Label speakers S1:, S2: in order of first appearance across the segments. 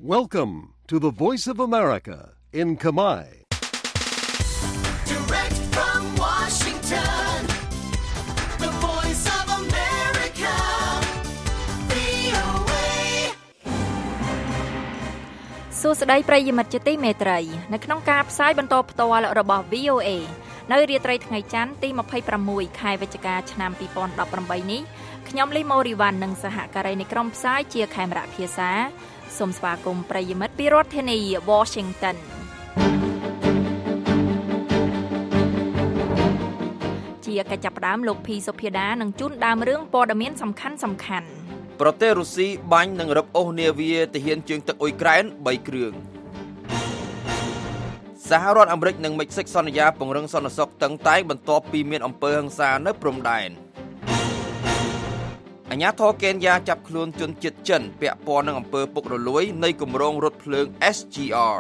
S1: Welcome to the Voice of America in Khmer.
S2: Direct from Washington, the Voice of America, VOA.
S3: សួស្តីប្រិយមិត្តជាទីមេត្រីនៅក្នុងការផ្សាយបន្តផ្ទាល់របស់ VOA នៅរាត្រីថ្ងៃច័ន្ទទី26ខែវិច្ឆិកាឆ្នាំ2018នេះខ្ញុំលីម៉ូរីវ៉ាន់និងសហការីនៃក្រុមផ្សាយជាខេមរៈភាសាសូមស្វាគមន៍ប្រិយមិត្តពីរដ្ឋធានី Washington ជាកិច្ចចាប់ផ្ដើមលោកភីសុភាដានឹងជូនដើមរឿងព័ត៌មានសំខាន់
S4: ប្រទេសរុស្ស៊ីបាញ់និងរឹបអូសនាវាទាហានជើងទឹកអ៊ុយក្រែន3គ្រឿងសហរដ្ឋអាមេរិកនិងមិចស៊ិកសន្យាពង្រឹងសន្តិសុខតឹងតែងបន្ទាប់ពីមានអំពើហិង្សានៅព្រំដែនអាជ្ញាធរកេនយ៉ាចាប់ខ្លួនជនជាតិចិនពាក់ព័ន្ធនឹងអំពើពុករលួយនៃគម្រោងរថភ្លើង SGR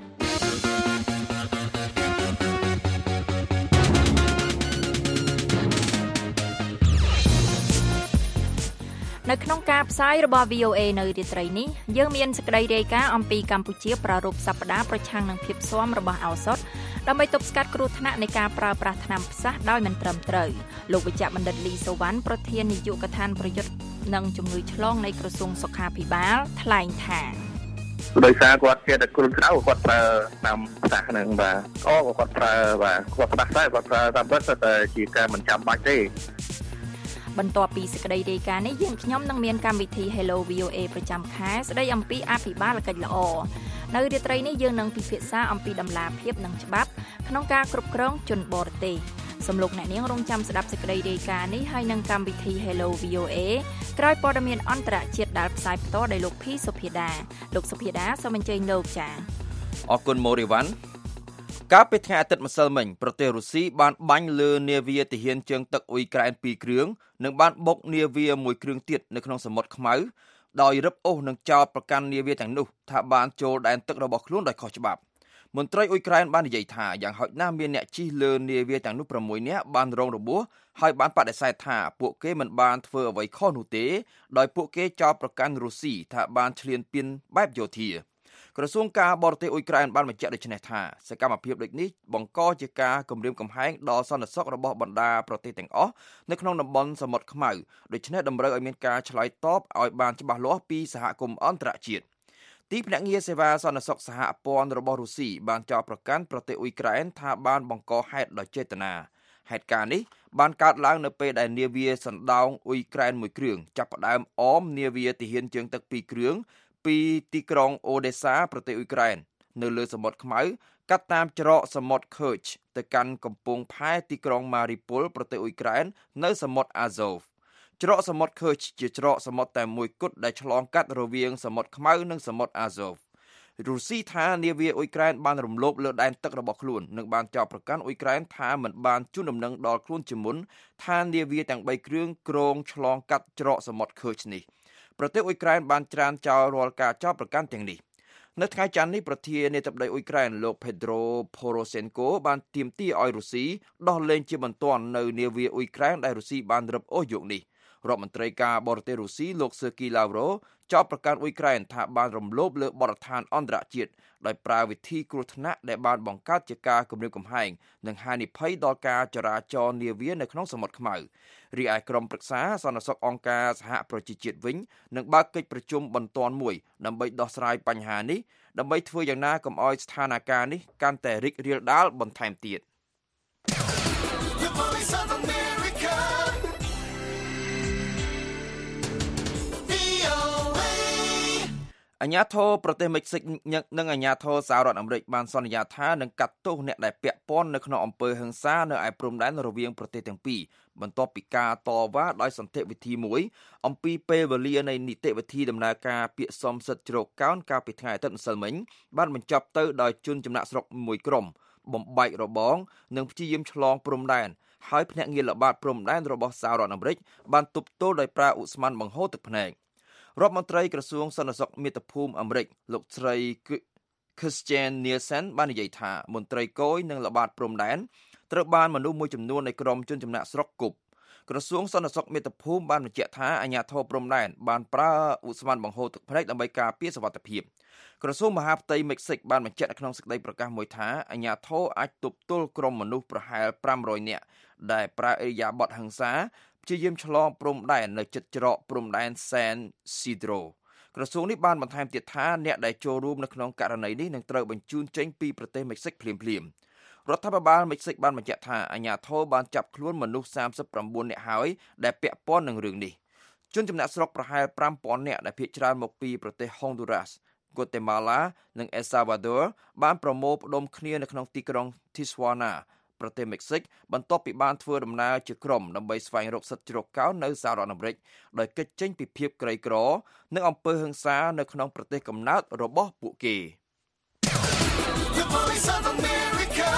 S3: នៅក្នុងការផ្សាយរបស់ VOA នៅរាត្រីនេះយើងមានសេចក្តីរាយការណ៍អំពីកម្ពុជាប្រារព្ធសប្តាហ៍ប្រឆាំងនឹងភាពស៊ាំរបស់ឱសថដើម្បីទប់ស្កាត់គ្រោះថ្នាក់នៃការប្រើប្រាស់ថ្នាំផ្សះដោយមិនត្រឹមត្រូវលោកវិជ្ជបណ្ឌិតលីសូវ៉ាន់ប្រធាននាយកដ្ឋានប្រយុទ្ធនឹងជំងឺឆ្លងនៃក្រសួងសុខាភិបាលថ្លែងថា
S5: ដោយសារគាត់ជាតែគ្រូក្រៅគាត់ប្រើតាមផ្សះហ្នឹងបាទគាត់ប្រើបាទគាត់ផ្ដាស់តែគាត់ប្រើតាមពិតតែជាការមិនចាំបាច់ទេ
S3: បន្ទាប់ពីសេចក្តីរាយការណ៍នេះយើងខ្ញុំនឹងមានកម្មវិធី Hello VOA ប្រចាំខែស្តីអំពីអភិបាលកិច្ចល្អនៅរាត្រីនេះយើងនឹងពិភាក្សាអំពីដំណាភាពនិងច្បាប់ក្នុងការគ្រប់គ្រងជនបរទេសសូមលោកអ្នកនាងរងចាំស្ដាប់សេចក្តីរាយការណ៍នេះហើយនឹងកម្មវិធី Hello VOA ក្រោយព័ត៌មានអន្តរជាតិដែលផ្សាយផ្ទាល់ដោយលោកភីសុភាដាលោកសុភាដាសូមអញ្ជើញលោកចា៎
S4: អរគុណម៉ូរីវ៉ាន់កាលពីថ្ងៃអាទិត្យម្សិលមិញប្រទេសរុស្ស៊ីបានបាញ់លើនាវាទាហានជើងទឹកអ៊ុយក្រែន2គ្រឿងនិងបានបុកនាវាមួយគ្រឿងទៀតនៅក្នុងសមុទ្រខ្មៅដោយរឹបអូសនិងចោទប្រកាន់នាវាទាំងនោះថាបានចូលដែនទឹករបស់ខ្លួនដោយខុសច្បាប់មន្ត្រីអ៊ុយក្រែនបាននិយាយថាយ៉ាងហោចណាស់មានអ្នកជិះលើនាវាទាំងនោះ6នាក់បានរងរបួសហើយបានបដិសេធថាពួកគេមិនបានធ្វើអ្វីខុសនោះទេដោយពួកគេចោទប្រកាន់រុស្ស៊ីថាបានឈ្លានពានបែបយោធាក្រសួងការបរទេសអ៊ុយក្រែនបានបញ្ជាក់ដូចនេះថាសកម្មភាពដូចនេះបង្កជាការគំរាមកំហែងដល់សន្តិសុខរបស់បណ្ដាប្រទេសទាំងអស់នៅក្នុងតំបន់សមុទ្រខ្មៅដូច្នេះតម្រូវឲ្យមានការឆ្លើយតបឲ្យបានច្បាស់លាស់ពីសហគមន៍អន្តរជាតិទីភ្នាក់ងារសេវាសន្តិសុខសហព័ន្ធរបស់រុស្ស៊ីបានចោទប្រកាន់ប្រទេសអ៊ុយក្រែនថាបានបង្កហេតុដោយចេតនាហេតុការណ៍នេះបានកើតឡើងនៅពេលដែលនាវាសណ្ដោងអ៊ុយក្រែនមួយគ្រឿងចាប់ផ្ដើមអមនាវាទាហានជើងទឹក2គ្រឿងពីទីក្រុងអូដេសាប្រទេសអ៊ុយក្រែននៅលើសមុទ្រខ្មៅកាត់តាមច្រកសមុទ្រខឺចទៅកាន់កំពង់ផែទីក្រុងម៉ារីពុលប្រទេសអ៊ុយក្រែននៅសមុទ្រអាហ្សូវច្រកសមុទ្រខឺចជាច្រកសមុទ្រតែមួយគត់ដែលឆ្លងកាត់រវាងសមុទ្រខ្មៅនិងសមុទ្រអាហ្សូវរុស្ស៊ីថានាវាអ៊ុយក្រែនបានរំលោភលើដែនទឹករបស់ខ្លួននិងបានចោទប្រកាន់អ៊ុយក្រែនថាមិនបានជូនដំណឹងដល់ខ្លួនជាមុនថានាវាទាំង3គ្រឿងគ្រងឆ្លងកាត់ច្រកសមុទ្រខឺចនេះប្រទេសអ៊ុយក្រែនបានច្រានចោលរាល់ការចោទប្រកាន់ទាំងនេះនៅថ្ងៃច័ន្ទនេះប្រធានាធិបតីអ៊ុយក្រែនលោក Petro Poroshenko បានទាមទារឲ្យរុស្ស៊ីដោះលែងជាបន្ទាន់នៅនាវាអ៊ុយក្រែនដែលរុស្ស៊ីបានរឹបអូសយកនេះរដ្ឋមន្ត្រីការបរទេសរុស្ស៊ីលោក Sergei Lavrov ចោទប្រកាន់អ៊ុយក្រែនថាបានរំលោភលើបទដ្ឋានអន្តរជាតិដោយប្រើវិធីគ្រោះថ្នាក់ដែលបានបង្កើតជាការគំរាមកំហែងនិងហានិភ័យដល់ការចរាចរណ៍នាវានៅក្នុងសមុទ្រខ្មៅរីឯក្រុមប្រឹក្សាសន្តិសុខអង្គការសហប្រជាជាតិវិញនឹងបើកកិច្ចប្រជុំបន្ទាន់មួយដើម្បីដោះស្រាយបញ្ហានេះដើម្បីធ្វើយ៉ាងណាកុំឲ្យស្ថានភាពនេះកាន់តែរីករាលដាលបន្ថែមទៀតអាជ្ញាធរប្រទេសមិចស៊ិកនិងអាជ្ញាធរសហរដ្ឋអាមេរិកបានសន្យាថានឹងកាត់ទោសអ្នកដែលពាក់ព័ន្ធនៅក្នុងអំពើហិង្សានៅឯព្រំដែនរវាងប្រទេសទាំងពីរបន្ទាប់ពីការតវ៉ាដោយសន្តិវិធីមួយអំពីពេលវេលានៃនីតិវិធីដំណើរការពាក្យសុំសិទ្ធិជ្រកកោនកាលពីថ្ងៃអាទិត្យម្សិលមិញបានបញ្ចប់ទៅដោយជនចំណាក់ស្រុកមួយក្រុមបំបែករបងនិងព្យាយាមឆ្លងព្រំដែនហើយភ្នាក់ងារល្បាតព្រំដែនរបស់សហរដ្ឋអាមេរិកបានទប់ទល់ដោយប្រើឧស្ម័នបង្ហូរទឹកភ្នែករដ្ឋមន្ត្រីក្រសួងសន្តិសុខមាតុភូមិអាមេរិកលោកស្រី Kirstjen Nielsen បាននិយាយថាមន្ត្រីគយនិងល្បាតព្រំដែនត្រូវបានមនុស្សមួយចំនួននៃក្រុមជនចំណាក់ស្រុកគប់ក្រសួងសន្តិសុខមាតុភូមិបានបញ្ជាក់ថាអាជ្ញាធរព្រំដែនបានប្រើឧស្ម័នបង្ហូរទឹកភ្នែកដើម្បីការពារសុវត្ថិភាពក្រសួងមហាផ្ទៃមិចស៊ិកបានបញ្ជាក់នៅក្នុងសេចក្តីប្រកាសមួយថាអាជ្ញាធរអាចទប់ទល់ក្រុមមនុស្សប្រហែល500នាក់ដែលប្រើឥរិយាបថហិង្សាព្យាយាមឆ្លងព្រំដែននៅជិតច្រកព្រំដែន San Isidro ក្រសួងនេះបានបន្ថែមទៀតថាអ្នកដែលចូលរួមនៅក្នុងករណីនេះនឹងត្រូវបញ្ជូនចេញពីប្រទេសមិចស៊ិកភ្លាមៗរដ្ឋាភិបាលមិចស៊ិកបានបញ្ជាក់ថាអាជ្ញាធរបានចាប់ខ្លួនមនុស្ស39នាក់ហើយដែលពាក់ព័ន្ធនឹងរឿងនេះជនចំណាក់ស្រុកប្រហែល 5000 នាក់ដែលភាគច្រើនមកពីប្រទេស Honduras, Guatemala និង El Salvador បានប្រមូលផ្ដុំគ្នានៅក្នុងទីក្រុង Tijuana ប្រទេសមិចស៊ិកបន្ទាប់ពីបានធ្វើដំណើរជាក្រុមដើម្បីស្វែងរកសិទ្ធិជ្រកកោននៅសហរដ្ឋអាមេរិកដោយគេចចេញពីភាពក្រីក្រនិងអំពើហិង្សានៅក្នុងប្រទេសកំណើតរបស់ពួកគេ
S2: The Voice of America.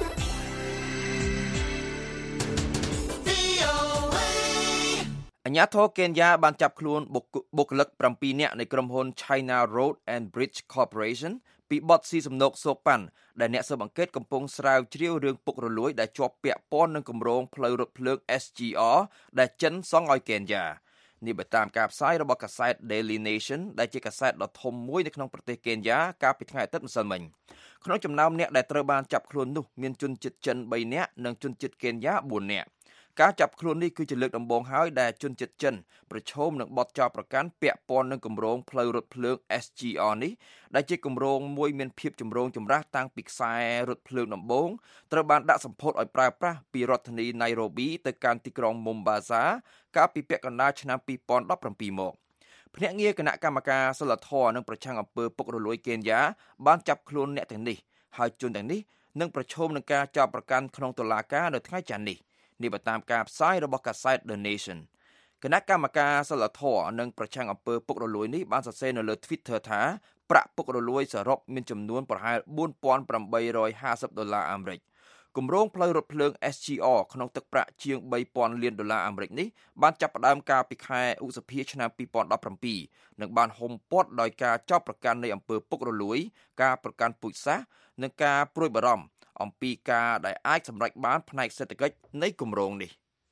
S2: VOA.
S4: អាជ្ញាធរកេនយ៉ាបានចាប់ខ្លួនបុគ្គលិក7នាក់នៃក្រុមហ៊ុន China Road and Bridge Corporation ពីបទស៊ីសំណូកសូប៉ាន់ដែលអ្នកស៊ើបអង្កេតកំពុងស្រាវជ្រាវរឿងពុករលួយដែលជាប់ពាក់ព័ន្ធនឹងគម្រោងផ្លូវរថភ្លើង SGR ដែលចិនសង់ឲ្យកេនយ៉ានេះបើតាមការផ្សាយរបស់កាសែត Daily Nation ដែលជាកាសែតដ៏ធំមួយនៅក្នុងប្រទេសកេនយ៉ាកាលពីថ្ងៃអាទិត្យម្សិលមិញក្នុងចំណោមអ្នកដែលត្រូវបានចាប់ខ្លួននោះមានជនជាតិចិន3នាក់និងជនជាតិកេនយ៉ា4នាក់ការចាប់ខ្លួននេះគឺជាលើកដំបូងហើយដែលជនជាតិចិនប្រឈមនឹងបទចោទប្រកាន់ពាក់ព័ន្ធនឹងគម្រោងផ្លូវរថភ្លើង SGR នេះដែលជាគម្រោងមួយមានភាពចម្រូងចម្រាសតាំងពីខ្សែរថភ្លើងដំបូងត្រូវបានដាក់សម្ពោធឲ្យប្រើប្រាស់ពីរដ្ឋធានី Nairobi ទៅកាន់ទីក្រុង Mombasa កាលពីពាក់កណ្ដាលឆ្នាំ 2017 មកភ្នាក់ងារគណៈកម្មការសីលធម៌និងប្រឆាំងអំពើពុករលួយកេនយ៉ាបានចាប់ខ្លួនអ្នកទាំងនេះហើយជនទាំងនេះនឹងប្រឈមនឹងការចោទប្រកាន់ក្នុងតុលាការនៅថ្ងៃច័ន្ទនេះបើតាមការផ្សាយរបស់កាសែត The Nation គណៈកម្មការសីលធម៌និងប្រឆាំងអំពើពុករលួយនេះបានសរសេរនៅលើ Twitter ថាប្រាក់ពុករលួយសរុបមានចំនួនប្រហែល $4,850 អាមេរិកគម្រោងផ្លូវរថភ្លើង SGR ក្នុងទឹកប្រាក់ជាង $3,000 លានអាមេរិកនេះបានចាប់ផ្ដើមកាលពីខែឧសភាឆ្នាំ 2017 និងបានហុំព័ទ្ធដោយការចោទប្រកាន់នៃអំពើពុករលួយការប្រកាន់ពូជសាសន៍និងការព្រួយបារម្ភអំពីការដែលអាចសម្រេចបានផ្នែកសេដ្ឋកិច្ចនៃគម្រោងនេះ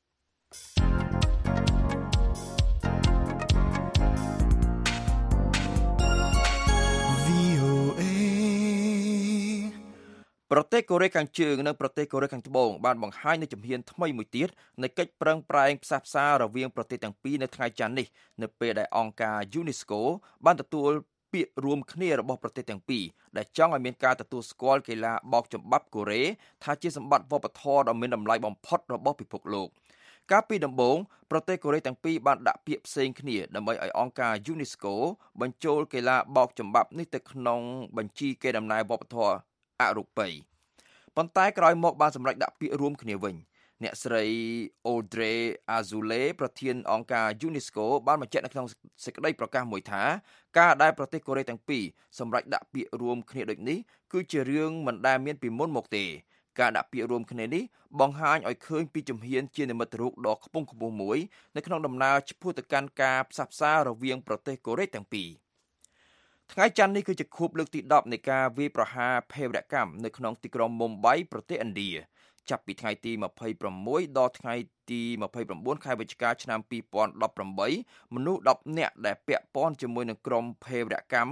S4: ប្រទេសកូរ៉េខាងជើងនិងប្រទេសកូរ៉េខាងត្បូងបានបង្ហាញនូវជំហានថ្មីមួយទៀតនៃកិច្ចប្រឹងប្រែងផ្សះផ្សារវាងប្រទេសទាំងពីរនៅថ្ងៃច័ន្ទនេះនៅពេលដែលអង្គការ UNESCO បានទទួលពាក្យរួមគ្នារបស់ប្រទេសទាំងពីរដែលចង់ឲ្យមានការទទួលស្គាល់កីឡាបោកចំបាប់កូរ៉េថាជាសម្បត្តិវប្បធម៌ដ៏មានតម្លៃបំផុតរបស់ពិភពលោកកាលពីដំបូងប្រទេសកូរ៉េទាំងពីរបានដាក់ពាក្យផ្សេងគ្នាដើម្បីឲ្យអង្គការ UNESCO បញ្ចូលកីឡាបោកចំបាប់នេះទៅក្នុងបញ្ជីកេរដំណែលវប្បធម៌អរូបីប៉ុន្តែក្រោយមកបានសម្រេចដាក់ពាក្យរួមគ្នាវិញអ្នកស្រី Audrey Azoulay ប្រធានអង្គការ UNESCO បានបញ្ជាក់នៅក្នុងសេចក្តីប្រកាសមួយថាការដែលប្រទេសកូរ៉េទាំងពីរសម្រេចដាក់ពាក្យរួមគ្នាដូចនេះគឺជារឿងមិនដែលមានពីមុនមកទេការដាក់ពាក្យរួមគ្នានេះបង្ហាញឲ្យឃើញពីជំហានជានិមិត្តរូបដ៏ខ្ពង់ខ្ពស់មួយនៅក្នុងដំណើរឆ្ពោះទៅកាន់ការផ្សះផ្សារវាងប្រទេសកូរ៉េទាំងពីរថ្ងៃច័ន្ទនេះគឺជាខួបលើកទី10នៃការវាយប្រហារភេរវកម្មនៅក្នុងទីក្រុងមុំបៃប្រទេសឥណ្ឌាចាប់ពីថ្ងៃទី26ដល់ថ្ងៃទី29ខែវិច្ឆិកាឆ្នាំ2018មនុស្ស10នាក់ដែលពាក់ព័ន្ធជាមួយនឹងក្រុមភេរវកម្ម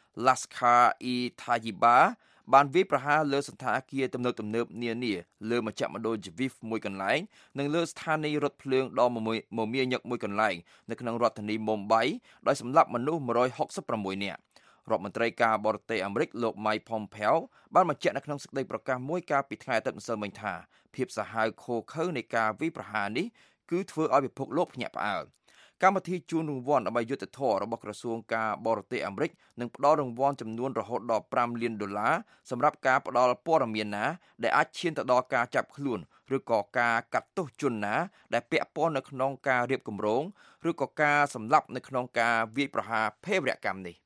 S4: Lashkar-e-Taiba បានវាយប្រហារលើសណ្ឋាគារទំនើបនានាលើមជ្ឈមណ្ឌល Jviv មួយកន្លែងនិងលើស្ថានីយ៍រថភ្លើងដ៏មមាញឹកមួយកន្លែងនៅក្នុងរដ្ឋធានីមុំបៃដោយសម្លាប់មនុស្ស166នាក់រដ្ឋមន្ត្រីការបរទេសអាមេរិកលោក Mike Pompeo បានបញ្ជាក់នៅក្នុងសេចក្តីប្រកាសមួយកាលពីថ្ងៃអាទិត្យម្សិលមិញថាភាពសាហាវឃោរឃៅនៃការវាយប្រហារនេះគឺធ្វើឲ្យពិភពលោកភ្ញាក់ផ្អើលកម្មវិធីជូនរង្វាន់ដើម្បីយុត្តិធម៌របស់ក្រសួងការបរទេសអាមេរិកនឹងផ្ដល់រង្វាន់ចំនួនរហូតដល់$5 លានសម្រាប់ការផ្ដល់ព័ត៌មានណាដែលអាចឈានទៅដល់ការចាប់ខ្លួនឬក៏ការកាត់ទោសជនណាដែលពាក់ព័ន្ធនៅក្នុងការរៀបគម្រោងឬក៏ការសម្លាប់នៅក្នុងការវាយប្រហារភេរវកម្មនេះ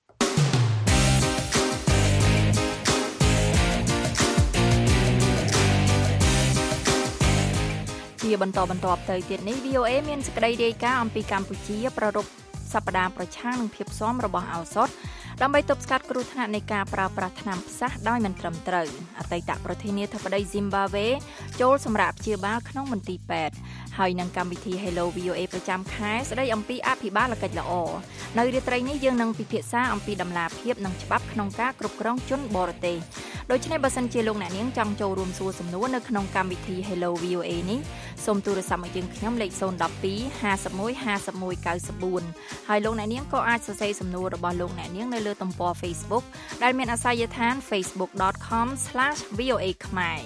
S3: ជាបន្តទៅទៀតនេះ VOA មានសេចក្តីរាយការណ៍អំពីកម្ពុជាប្រារព្ធសប្តាហ៍ប្រឆាំងនឹងភាពស៊ាំរបស់ឱសថដើម្បីទប់ស្កាត់គ្រោះថ្នាក់នៃការប្រើប្រាស់ថ្នាំផ្សះដោយមិនត្រឹមត្រូវអតីតប្រធានាធិបតី Zimbabwe ចូលសម្រាប់ព្យាបាលក្នុងមន្ទីរពេទ្យហើយនឹងកម្មវិធី Hello VOA ប្រចាំខែស្ដីអំពីអភិបាលកិច្ចល្អនៅរាត្រីនេះយើងនឹងពិភាក្សាអំពីដំណាភាពនិងច្បាប់ក្នុងការគ្រប់គ្រងជនបរទេសដូច្នេះបើសិនជាលោកអ្នកនាងចង់ចូលរួមសួរសំណួរនៅក្នុងកម្មវិធី Hello VOA នេះសូមទូរស័ព្ទមកយើងខ្ញុំលេខ012 51 51 94ហើយលោកអ្នកនាងក៏អាចសរសេរសំណួររបស់លោកអ្នកនាងនៅលើទំព័រ Facebook ដែលមានអាសយដ្ឋាន facebook.com/voa ខ្មែរ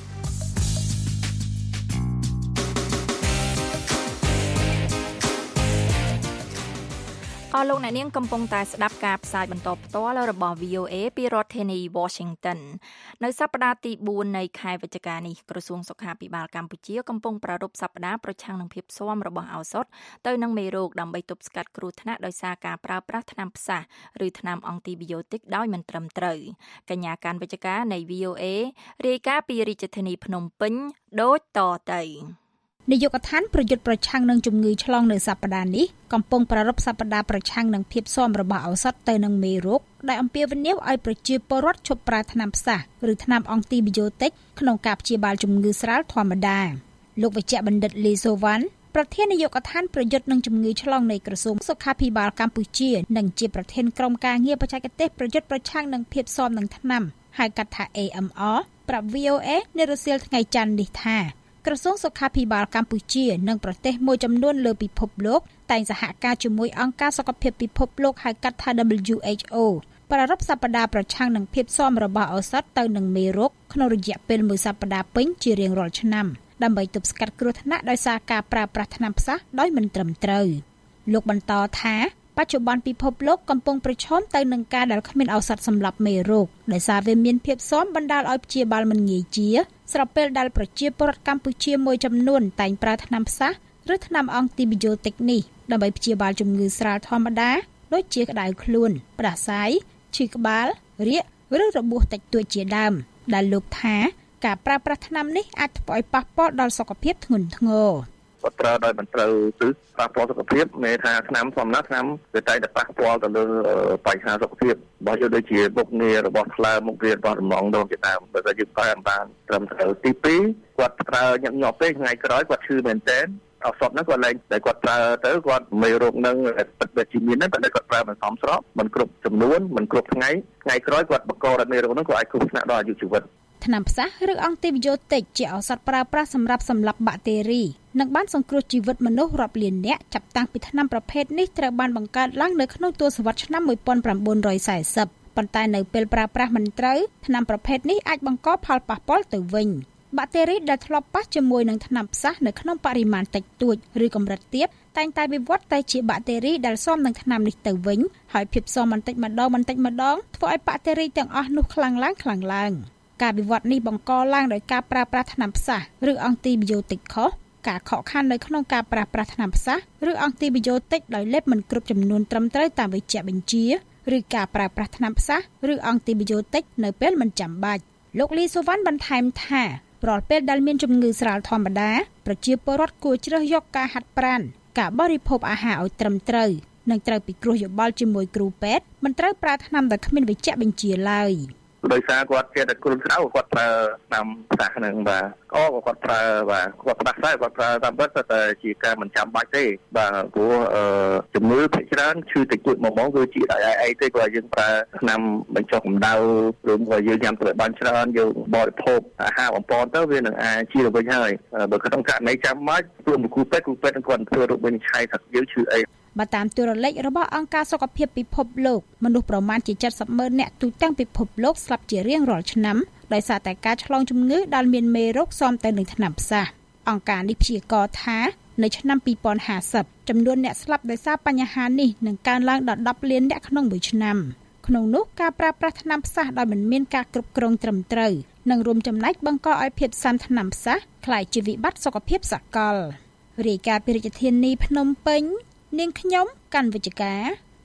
S3: លោកអ្នកនាងកំពុងតែស្ដាប់ការផ្សាយបន្តផ្ទាល់របស់ VOA ពីរដ្ឋធានី Washington នៅសប្តាហ៍ទី4នៃខែវិច្ឆិកានេះក្រសួងសុខាភិបាលកម្ពុជាកំពុងប្រារព្ធសប្តាហ៍ប្រឆាំងនឹងភាពស៊ាំរបស់ឱសថទៅនឹងមេរោគដើម្បីទប់ស្កាត់គ្រោះថ្នាក់ដោយសារការប្រើប្រាស់ថ្នាំផ្សះឬថ្នាំអង់ទីប៊ីយោទិកដោយមិនត្រឹមត្រូវកញ្ញាកាន់វិច្ឆិកានៃ VOA រាយការណ៍ពីរាជធានីភ្នំពេញដូចតទៅនាយកដ្ឋានប្រយុទ្ធប្រឆាំងនឹងជំងឺឆ្លងនៅសប្តាហ៍នេះកំពុងប្រារព្ធសប្តាហ៍ប្រឆាំងនឹងភាពស៊ាំរបស់ឱសថទៅនឹងមេរោគដែលអំពាវនាវឲ្យប្រជាពលរដ្ឋឈប់ប្រើថ្នាំផ្សះឬថ្នាំអង់ទីប៊ីយោទិកក្នុងការព្យាបាលជំងឺស្រាលធម្មតាលោកវេជ្ជបណ្ឌិតលីសូវ៉ាន់ប្រធាននាយកដ្ឋានប្រយុទ្ធនឹងជំងឺឆ្លងនៃក្រសួងសុខាភិបាលកម្ពុជានិងជាប្រធានក្រុមការងារបច្ចេកទេសប្រយុទ្ធប្រឆាំងនឹងភាពស៊ាំនឹងថ្នាំហៅកាត់ថា AMR ប្រាប់ VOA នៅរសៀលថ្ងៃច័ន្ទនេះថាក្រសួងសុខាភិបាលកម្ពុជានិងប្រទេសមួយចំនួនលើពិភពលោកតែងសហការជាមួយអង្គការសុខភាពពិភពលោកហៅកាត់ថា WHO ប្រារព្ធសប្តាហ៍ប្រឆាំងនឹងភាពស៊ាំរបស់ឱសថទៅនឹងមេរោគក្នុងរយៈពេលមួយសប្តាហ៍ពេញជារៀងរាល់ឆ្នាំដើម្បីទប់ស្កាត់គ្រោះថ្នាក់ដោយសារការប្រើប្រាស់ថ្នាំផ្សះដោយមិនត្រឹមត្រូវលោកបន្តថាបច្ចុប្បន្នពិភពលោកកំពុងប្រឈមទៅនឹងការដែលគ្មានឱសថសម្រាប់មេរោគដោយសារវាមានភាពស៊ាំបណ្ដាលឲ្យព្យាបាលមិនងាយជាស្របពេលដែលប្រជាពលរដ្ឋកម្ពុជាមួយចំនួនតែងប្រើថ្នាំផ្សះឬថ្នាំអង់ទីប៊ីយោទិកនេះដើម្បីព្យាបាលជំងឺស្រាលធម្មតាដូចជាក្តៅខ្លួនផ្ដាសាយឈឺក្បាលរាគឬរបួសតិចតួចជាដើមដែលលោកថាការប្រើប្រាស់ថ្នាំនេះអាចធ្វើឲ្យប៉ះពាល់ដល់សុខភាពធ្ងន់ធ្ងរ
S5: គាត់ប្រើដោយមិនត្រូវគឺប៉ះពាល់សុខភាពមានថាថ្នាំធម្មតាថ្នាំវាតែតែប៉ះពាល់ទៅលើបញ្ហាសុខភាពរបស់យើងដូចជាមុខងាររបស់ផ្លែមុខងាររបស់រំងដងជាដើមបើតែយើងប្រើបានត្រឹមត្រូវទី2គាត់ប្រើញឹកញាប់ពេកថ្ងៃក្រោយគាត់ឈឺមែនទែនឱសថហ្នឹងគាត់លែងតែគាត់ប្រើទៅគាត់មេរោគហ្នឹងពិតជាជាមានតែគាត់ប្រើមិនសមស្របមិនគ្រប់ចំនួនមិនគ្រប់ថ្ងៃក្រោយគាត់បង្កឲ្យមេរោគហ្នឹងគាត់អាចគ្រោះថ្នាក់ដល់អាយុជីវិត
S3: ថ្នាំផ្សះឬអង់ទីប៊ីយោទិកជាឱសថប្រើប្រាស់សម្រាប់សម្លាប់បាក់តេរីនិងបានសង្គ្រោះជីវិតមនុស្សរាប់លាននាក់ចាប់តាំងពីថ្នាំប្រភេទនេះត្រូវបានបង្កើតឡើងនៅក្នុងទសវត្សរ៍ឆ្នាំ1940ប៉ុន្តែនៅពេលប្រើប្រាស់មិនត្រូវថ្នាំប្រភេទនេះអាចបង្កផលប៉ះពាល់ទៅវិញបាក់តេរីដែលធ្លាប់ប៉ះជាមួយនឹងថ្នាំផ្សះនៅក្នុងបរិមាណតិចតួចឬកម្រិតទាបតែងតែវិវត្តទៅជាបាក់តេរីដែលស៊ាំនឹងថ្នាំនេះទៅវិញហើយភាពស៊ាំបន្តិចម្ដងធ្វើឲ្យបាក់តេរីទាំងអស់នោះខ្លាំងឡើងការវិវត្តនេះបង្កឡើងដោយការប្រើប្រាស់ថ្នាំផ្សះឬអង់ទីប៊ីយោទិកខុសការខកខាននៅក្នុងការប្រើប្រាស់ថ្នាំផ្សះឬអង់ទីប៊ីយោទិកដោយលេបមិនគ្រប់ចំនួនត្រឹមត្រូវតាមវេជ្ជបញ្ជាឬការប្រើប្រាស់ថ្នាំផ្សះឬអង់ទីប៊ីយោទិកនៅពេលមិនចាំបាច់លោកលីសូវ៉ាន់បន្ថែមថារាល់ពេលដែលមានជំងឺស្រាលធម្មតាប្រជាពលរដ្ឋគួរជ្រើសយកការហាត់ប្រាណការបរិភោគអាហារឲ្យត្រឹមត្រូវនិងត្រូវពិគ្រោះយោបល់ជាមួយគ្រូពេទ្យមិនត្រូវប្រើថ្នាំដែលគ្មានវេជ្ជបញ្ជាឡើយ
S5: ដោយសារគាត់ជាតែគ្រុនក្តៅគាត់ប្រើតាមផ្សះហ្នឹងបាទក៏គាត់ប្រើបាទគាត់ផ្ដាសាយគាត់ប្រើតាមពិតតែជាការមិនចាំបាច់ទេបាទព្រោះជំងឺភាគច្រើនឈឺតិចតួចមកគឺជាអីទេគាត់យើងប្រើថ្នាំបញ្ចុះកម្ដៅឬក៏យើងញ៉ាំទៅបានច្រើនយើងបរិភោគអាហារបំពន់ទៅវានឹងអាចជាវិញហើយបើក្នុងករណីចាំបាច់ព្រោះគ្រូពេទ្យគាត់ធ្វើរោគវិនិច្ឆ័យថាយើងឈឺអី
S3: បើតាមតួលេខរបស់អង្គការសុខភាពពិភពលោកមនុស្សប្រមាណជា70,000នាក់ទូទាំងពិភពលោកស្លាប់ជារៀងរាល់ឆ្នាំដោយសារតែការឆ្លងជំងឺដែលមានមេរោគស៊ាំទៅនឹងថ្នាំផ្សះអង្គការនេះព្យាករណ៍ថានៅឆ្នាំ2050ចំនួនអ្នកស្លាប់ដោយសារបញ្ហានេះនឹងកើនឡើងដល់10លាននាក់ក្នុងមួយឆ្នាំក្នុងនោះការប្រើប្រាស់ថ្នាំផ្សះដោយមិនមានការគ្រប់គ្រងត្រឹមត្រូវនឹងរួមចំណែកបង្កឲ្យភាពស៊ាំថ្នាំផ្សះក្លាយជាវិបត្តិសុខភាពសកលរាយការណ៍ពីរាជធានីភ្នំពេញនាងខ្ញុំកាន់វិជ្ជការ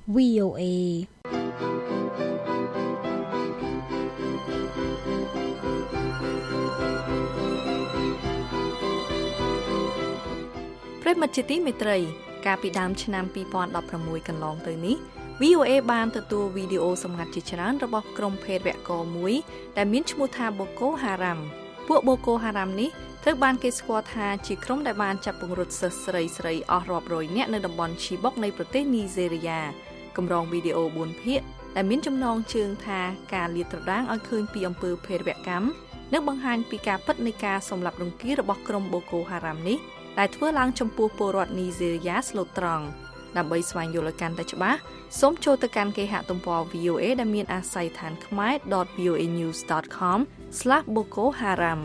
S3: VOA ប្រិមត្តជាទីមេត្រីកាលពីដើមឆ្នាំ2016កន្លងទៅនេះ VOA បានទទួលវីដេអូសម្ងាត់ជាច្រើនរបស់ក្រុមភេរវករមួយដែលមានឈ្មោះថា Boko Haram ពួក Boko Haram នេះត្រូវបានគេស្គាល់ថាជាក្រុមដែលបានចាប់ពង្រត់សិស្សស្រីអស់រាប់រយនាក់នៅតំបន់ Chibok នៃប្រទេសនីហ្សេរីយ៉ាកម្រងវីដេអូ4ភាគដែលមានចំណងជើងថាការលាតត្រដាងឲ្យឃើញពីអំពើភេរវកម្មនិងបង្ហាញពីការពិតនៃការសម្លាប់រង្គាលរបស់ក្រុម Boko Haram នេះដែលធ្វើឡើងចំពោះពលរដ្ឋនីហ្សេរីយ៉ាស្លូតត្រង់ដើម្បីស្វែងយល់កាន់តែច្បាស់សូមចូលទៅកាន់គេហទំព័រ VOA ដែលមានអាស័យដ្ឋានខ្មែរ .voanews.com/Boko-Haram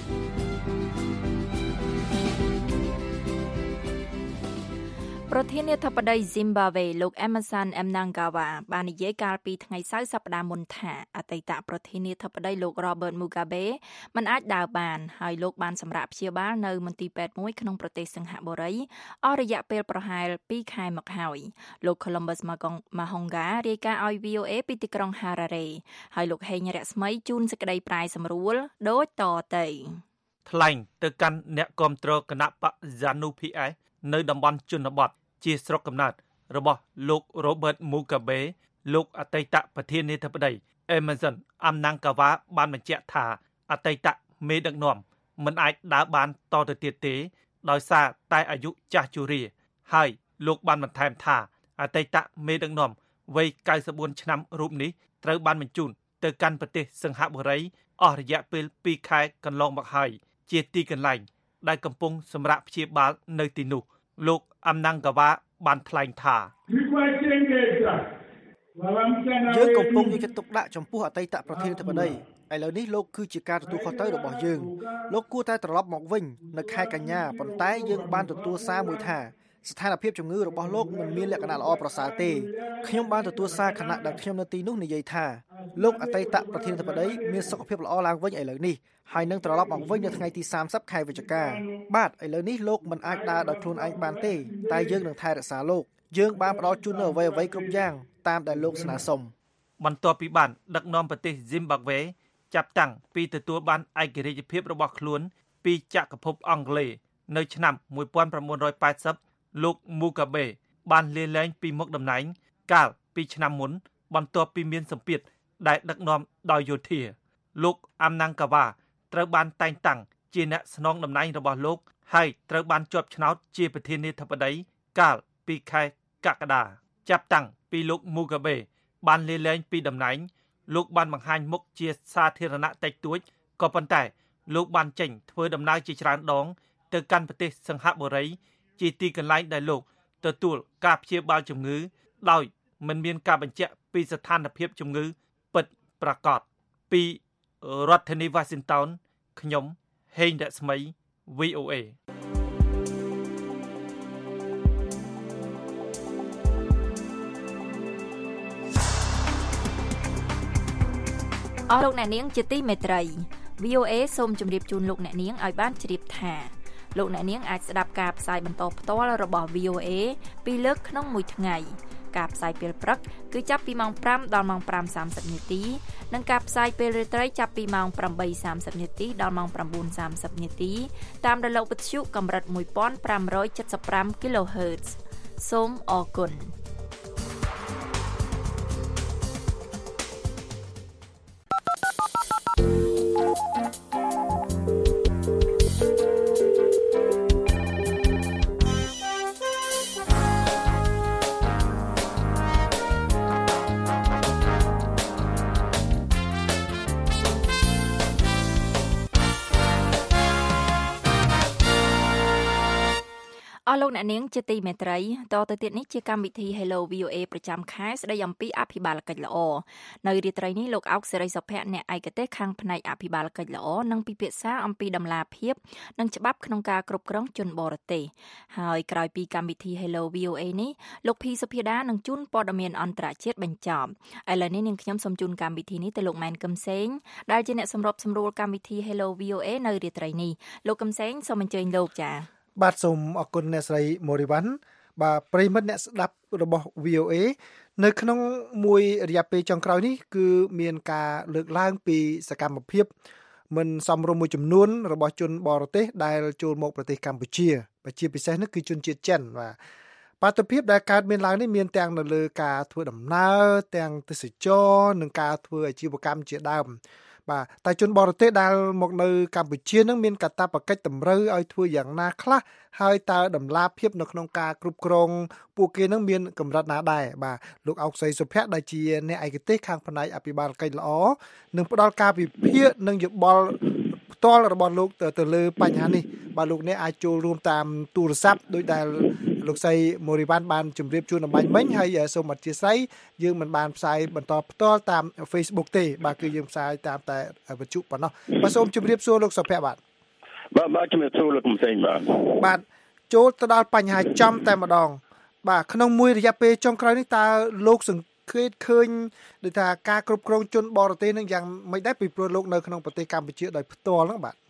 S3: ប្រធានាធិបតី Zimbabwe លោក Emmerson Mnangagwa បាននិយាយកាលពីថ្ងៃសៅរ៍សប្តាហ៍មុនថាអតីតប្រធានាធិបតីលោក Robert Mugabe មិនអាចដើរបានហើយលោកបានសម្រាកព្យាបាលនៅមន្ទីរពេទ្យមួយក្នុងប្រទេសសិង្ហបុរីអស់រយៈពេលប្រហែល2ខែមកហើយលោក Columbus Mahonga រាយការណ៍ឲ្យ VOA ពីទីក្រុង Harare ហើយលោកហេងរស្មីជូនសេចក្តីប្រាយសម្រួលដូចតទៅ
S6: ថ្លែងទៅកាន់អ្នកគាំទ្រគណៈបក ZANU-PF នៅតំបន់ជនបទជាស្រុកកំណើតរបស់លោក Robert Mugabe លោកអតីតប្រធានាធិបតី Emmerson Mnangagwa បានបញ្ជាក់ថាអតីតមេដឹកនាំមិនអាចដើរបានតទៅទៀតទេដោយសារតែអាយុចាស់ជរាហើយលោកបានបន្ថែមថាអតីតមេដឹកនាំវ័យ94ឆ្នាំរូបនេះត្រូវបានបញ្ជូនទៅកាន់ប្រទេសសិង្ហបុរីអស់រយៈពេល2ខែកន្លងមកហើយជាទីកន្លែងដែលកំពុងសម្រាកព្យាបាលនៅទីនោះលោកអំណាងកាវ៉ាបានថ្លែងថា
S7: យើងកំពុងយកចិត្តទុកដាក់ចំពោះអតីតប្រធានាធិបតីឥឡូវនេះលោកគឺជាការទទួលខុសត្រូវរបស់យើងលោកគួរតែត្រឡប់មកវិញនៅខែកញ្ញាប៉ុន្តែយើងបានទទួលសារមួយថាស្ថានភាពជំងឺរបស់លោកមិនមានលក្ខណៈល្អប្រសើរទេខ្ញុំបានទទួលសារខណៈដែលខ្ញុំនៅទីនោះនិយាយថាលោកអតីតប្រធានាធិបតីមានសុខភាពល្អឡើងវិញឥឡូវនេះហើយនឹងត្រឡប់មកវិញនៅថ្ងៃទី30ខែវិច្ឆិកាបាទឥឡូវនេះលោកមិនអាចដើរដោយខ្លួនឯងបានទេតែយើងនឹងថែរក្សាលោកយើងបានផ្ដល់ជូននូវអ្វីៗគ្រប់យ៉ាងតាមដែលលោកស្នើសុំ
S6: បន្ទាប់ពីបានដឹកនាំប្រទេស Zimbabwe ចាប់តាំងពីទទួលបានឯករាជ្យភាពរបស់ខ្លួនពីចក្រភពអង់គ្លេសនៅឆ្នាំ1980លោក Mugabe បានលាលែងពីមុខតំណែងកាលពីឆ្នាំមុនបន្ទាប់ពីមានសម្ពាធដែលដឹកនាំដោយយោធាលោកអំណាងកាវ៉ាត្រូវបានតែងតាំងជាអ្នកស្នងតំណែងរបស់លោកហើយត្រូវបានជាប់ឆ្នោតជាប្រធានាធិបតីកាលពីខែកក្កដាចាប់តាំងពីលោក Mugabe បានលាលែងពីតំណែងលោកបានបង្ហាញមុខជាសាធារណៈតិចតួចក៏ប៉ុន្តែលោកបានចេញធ្វើដំណើរជាច្រើនដងទៅកាន់ប្រទេសសិង្ហបុរីជាទីកន្លែងដែលលោកទទួលការព្យាបាលជំងឺដោយមិនមានការបញ្ជាក់ពីស្ថានភាពជំងឺពិតប្រាកដពីរដ្ឋធានី Washington ខ្ញុំហេងរស្មី VOA
S3: អរលោកអ្នកនាងជាទីមេត្រី VOA សូមជម្រាបជូនលោកអ្នកនាងឲ្យបានជ្រាបថាលោកអ្នកនាងអាចស្ដាប់ការផ្សាយបន្តផ្ទាល់របស់ VOA ពីរលើកក្នុងមួយថ្ងៃការផ្សាយពេលព្រឹកគឺចាប់ពីម៉ោង 5 ដល់ម៉ោង 5:30 នាទីនិងការផ្សាយពេលរាត្រីចាប់ពីម៉ោង 8:30 នាទីដល់ម៉ោង 9:30 នាទីតាមរលកវិទ្យុកម្រិត 1575 kHz សូមអរគុណអស់លោកអ្នកនាងជាទីមេត្រីតទៅទៀតនេះជាកម្មវិធី Hello VOA ប្រចាំខែស្ដីអំពីអភិបាលកិច្ចល្អនៅរាត្រីនេះលោកអោកសេរីសុភ័ក្រអ្នកឯកទេសខាងផ្នែកអភិបាលកិច្ចល្អនឹងពិភាក្សាអំពីដំណាភាពនិងច្បាប់ក្នុងការគ្រប់គ្រងជនបរទេសហើយក្រោយពីកម្មវិធី Hello VOA នេះលោកភីសុភាដានឹងជូនព័ត៌មានអន្តរជាតិបញ្ចប់ឥឡូវនេះនាងខ្ញុំសូមជូនកម្មវិធីនេះទៅលោកម៉ែនកឹមសេងដែលជាអ្នកសម្របសម្រួលកម្មវិធី Hello VOA នៅរាត្រីនេះលោកកឹមសេងសូមអញ្ជើញលោកចា៎
S7: បាទសូមអរគុណអ្នកស្រីម៉ូរីវ៉ាន់បាទប្រិមិត្តអ្នកស្ដាប់របស់ VOA នៅក្នុងមួយរយៈពេលចុងក្រោយនេះគឺមានការលើកឡើងពីសកម្មភាពមិនសមរម្យមួយចំនួនរបស់ជនបរទេសដែលចូលមកប្រទេសកម្ពុជាជាពិសេសនោះគឺជនជាតិចិនបាទបាតុភិបដែលកើតមានឡើងនេះមានទាំងនៅលើការធ្វើដំណើរទាំងទេសចរនិងការធ្វើអាជីវកម្មជាដើមបាទតែជនបរទេសដែលមកនៅកម្ពុជានឹងមានកាតព្វកិច្ចតម្រូវឲ្យធ្វើយ៉ាងណាខ្លះហើយតើតម្លាភាពនៅក្នុងការគ្រប់គ្រងពួកគេនឹងមានកម្រិតណាដែរបាទលោកអោកសីសុភ័ក្រដែលជាអ្នកឯកទេសខាងផ្នែកអភិបាលកិច្ចល្អនឹងផ្ដល់ការវិភាគនិងយោបល់ផ្ទាល់របស់លោកទៅលើបញ្ហានេះបាទលោកអ្នកអាចចូលរួមតាមទូរស័ព្ទដោយដែលលោកស្រីម៉ូរីវ៉ាន់បានជម្រាបជូនអំបញ្ញមិញហើយសូមអធិស្ឋានយើងមិនបានផ្សាយបន្តផ្ទាល់តាម Facebook ទេបាទគឺយើងផ្សាយតាមតែវិទ្យុប៉ុណ្ណោះបាទសូមជម្រាបសួរលោកសុភ័ក្រ
S8: បាទជំរាបសួរលោកកំសែង
S7: បាទចូលទៅដល់បញ្ហាចំតែម្ដងបាទក្នុងមួយរយៈពេលចុងក្រោយនេះតើលោកសង្កេតឃើញដូចថាការគ្រប់គ្រងជនបរទេសនឹងយ៉ាងមិនដែរពីព្រោះលោកនៅក្នុងប្រទេសកម្ពុជាដោយផ្ទាល់ហ្នឹងបាទ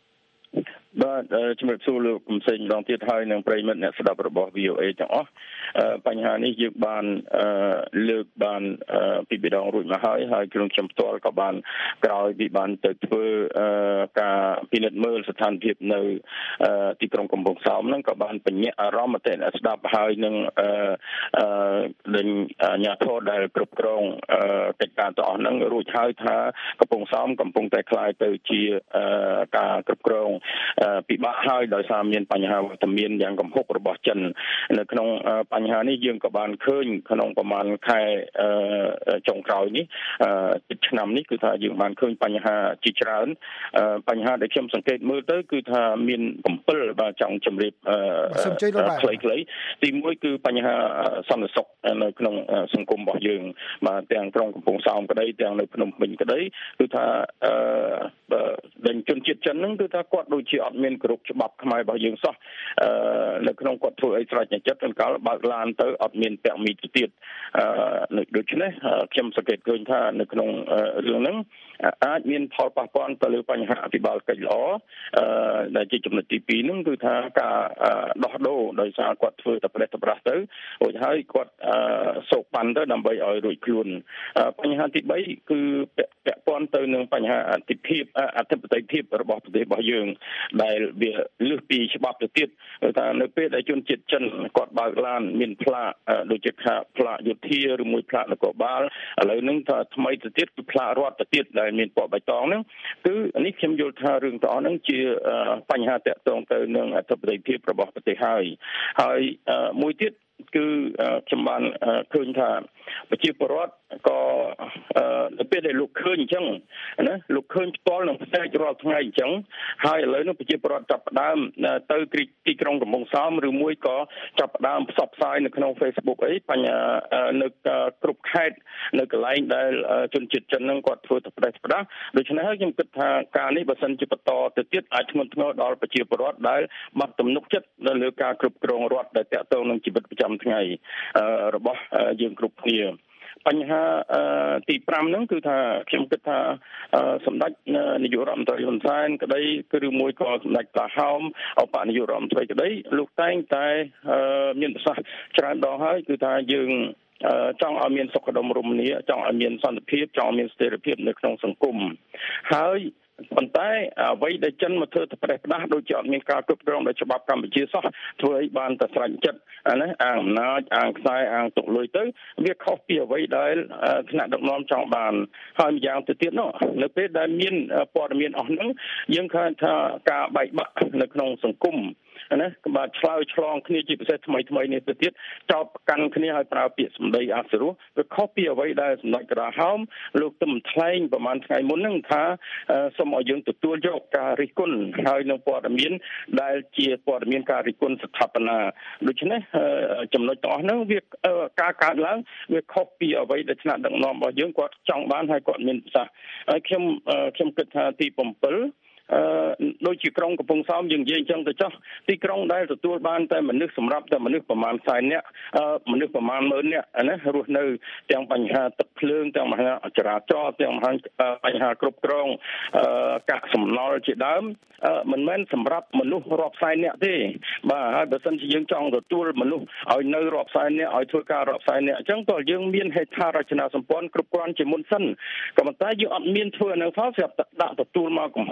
S8: ជំរាបសួរលោកកំសែងម្ដងទៀតហើយនឹងប្រិយមិត្តអ្នកស្ដាប់របស់ VOA ទាំងអស់បញ្ហានេះយើងបានលើកបានពីម្ដងរួចមកហើយក្នុងខ្ញុំផ្ទាល់ក៏បានក្រោយពីបានទៅធ្វើការពិនិត្យមើលស្ថានភាពនៅទីក្រុងកំពង់សោមហ្នឹងក៏បានបញ្ជាក់អារម្មណ៍ទៅអ្នកស្ដាប់ហើយនឹងអាជ្ញាធរដែលគ្រប់គ្រងកិច្ចការទាំងអស់ហ្នឹងរួចហើយថាកំពង់សោមកំពុងតែคล้ายទៅជាការគ្រប់គ្រងពិបាកហើយដោយសារមានបញ្ហាវត្តមានយ៉ាងគំហុករបស់ចិននៅក្នុងបញ្ហានេះយើងក៏បានឃើញក្នុងប្រមាណខែចុងក្រោយនេះឆ្នាំនេះគឺថាយើងបានឃើញបញ្ហាជាច្រើនបញ្ហាដែលខ្ញុំសង្កេតមើលទៅគឺថាមាន7បាទចង់ជម្រាបខ្លីៗទី1គឺបញ្ហាសន្តិសុខនៅក្នុងសង្គមរបស់យើងបាទទាំងក្រុងកំពង់សោមក្តីទាំងនៅភ្នំពេញក្តីគឺថាដែលជនជាតិចិនហ្នឹងគឺថាគាត់ដូចជាអត់មានគោរពច្បាប់ខ្មែររបស់យើងសោះនៅក្នុងគាត់ធ្វើអីស្រេចចិត្តអង្កលបើកឡានទៅអត់មានពាក់មីទៅទៀតដូច្នេះខ្ញុំសង្កេតឃើញថានៅក្នុងរឿងហ្នឹងអាចមានផលប៉ះពាល់ទៅលើបញ្ហាអភិបាលកិច្ចល្អដែលជាចំណុចទី2ហ្នឹងគឺថាការដោះដូរដោយសារគាត់ធ្វើតែប្រេះតែប្រាស់ទៅរួចហើយគាត់សោកប៉ាន់ទៅដើម្បីឲ្យរួចខ្លួនបញ្ហាទី3គឺពាក់ព័ន្ធទៅនឹងបញ្ហាអធិបតេយ្យភាពរបស់ប្រទេសរបស់យើងដែលវាលើសពីច្បាប់ទៅទៀតថានៅពេលដែលជនជាតិចិនគាត់បើកឡានមានផ្លាកដូចជាផ្លាកយោធាឬមួយផ្លាកនគរបាលឥឡូវហ្នឹងថាថ្មីទៅទៀតគឺផ្លាករដ្ឋទៅទៀតដែលមានពណ៌បៃតងហ្នឹងគឺនេះខ្ញុំយល់ថារឿងទាំងអស់ហ្នឹងជាបញ្ហាតាក់ទងទៅនឹងអធិបតេយ្យភាពរបស់ប្រទេសហើយមួយទៀតគឺខ្ញុំបានឃើញថាប្រជាពលរដ្ឋក៏ទៅពេលដែលលោកឃើញអញ្ចឹងណាលោកឃើញផ្ទាល់នឹងផ្ទៃរាល់ថ្ងៃអញ្ចឹងហើយឥឡូវនេះប្រជាពលរដ្ឋចាប់ផ្ដើមទៅទីក្រុងកំពង់សោមឬមួយក៏ចាប់ផ្ដើមផ្សព្វផ្សាយនៅក្នុង Facebook អីបញ្ហានៅគ្រប់ខេត្តនៅកន្លែងដែលជនជាតិចិនហ្នឹងគាត់ធ្វើទៅផ្ដេសផ្ដាស់ដូច្នេះហើយខ្ញុំគិតថាការនេះបើសិនជាបន្តទៅទៀតអាចធ្ងន់ធ្ងរដល់ប្រជាពលរដ្ឋដែលបាត់ទំនុកចិត្តនៅលើការគ្រប់គ្រងរដ្ឋដែលតាក់ទងនឹងជីវិតប្រចាំថ្ងៃរបស់យើងគ្រប់គ្នាបញ្ហាទី5ហ្នឹងគឺថាខ្ញុំគិតថាសម្ដេចនាយករដ្ឋមន្ត្រីហ៊ុនសែនក្តីគឺឬមួយក៏សម្ដេចតាហោមអបនាយករដ្ឋមន្ត្រីក្តីលោកតែងតែមានប្រសាសន៍ច្រើនដងហើយគឺថាយើងចង់ឲ្យមានសុខដុមរមនាចង់ឲ្យមានសន្តិភាពចង់ឲ្យមានស្ថិរភាពនៅក្នុងសង្គមហើយប៉ុន្តែអ្វីដែលចិនមកធ្វើទៅប្រេះផ្ដាស់ដូចជាអត់មានការគ្រប់គ្រងដោយច្បាប់កម្ពុជាសោះធ្វើឲ្យបានតែស្រេចចិត្តណាអាងអំណាចអាងខ្សែអាងទុកលុយទៅវាខុសពីអ្វីដែលថ្នាក់ដឹកនាំចង់បានហើយម្យ៉ាងទៅទៀតនោះនៅពេលដែលមានព័ត៌មានអស់ហ្នឹងយើងឃើញថាការបែកបាក់នៅក្នុងសង្គមណាបាទឆ្លើយឆ្លងគ្នាជាពិសេសថ្មីនេះទៅទៀតចោទប្រកាន់គ្នាឲ្យប្រើពាក្យសម្ដីអសុរោះវាខុសពីអ្វីដែលសម្ដេចតាហោមលោកទៅថ្លែងប្រហែលថ្ងៃមុនហ្នឹងថាសូមឲ្យយើងទទួលយកការរិះគន់ហើយនឹងព័ត៌មានដែលជាព័ត៌មានការរិះគន់ស្ថាបនាដូច្នេះចំណុចទាំងអស់ហ្នឹងវាការកើតឡើងវាខុសពីអ្វីដែលថ្នាក់ដឹកនាំរបស់យើងគាត់ចង់បានហើយគាត់មានប្រសាសន៍ហើយខ្ញុំគិតថាទី7ដូចជាក្រុងកំពង់សោមយើងនិយាយអញ្ចឹងទៅចុះទីក្រុងដែលទទួលបានតែមនុស្សសម្រាប់តែមនុស្សប្រមាណ40នាក់មនុស្សប្រមាណ10000នាក់ណារស់នៅទាំងបញ្ហាទឹកភ្លើងទាំងបញ្ហាចរាចរណ៍ទាំងបញ្ហាគ្រប់គ្រងកាកសំណល់ជាដើមមិនមែនសម្រាប់មនុស្សរាប់សែននាក់ទេបាទហើយបើសិនជាយើងចង់ទទួលមនុស្សឲ្យនៅរាប់សែននាក់ឲ្យធ្វើការរាប់សែននាក់អញ្ចឹងតើយើងមានហេដ្ឋារចនាសម្ព័ន្ធគ្រប់គ្រាន់ជាមុនសិនក៏ប៉ុន្តែយើងអត់មានធ្វើនៅផងស្រាប់តែដាក់ទទួលមកកំហុក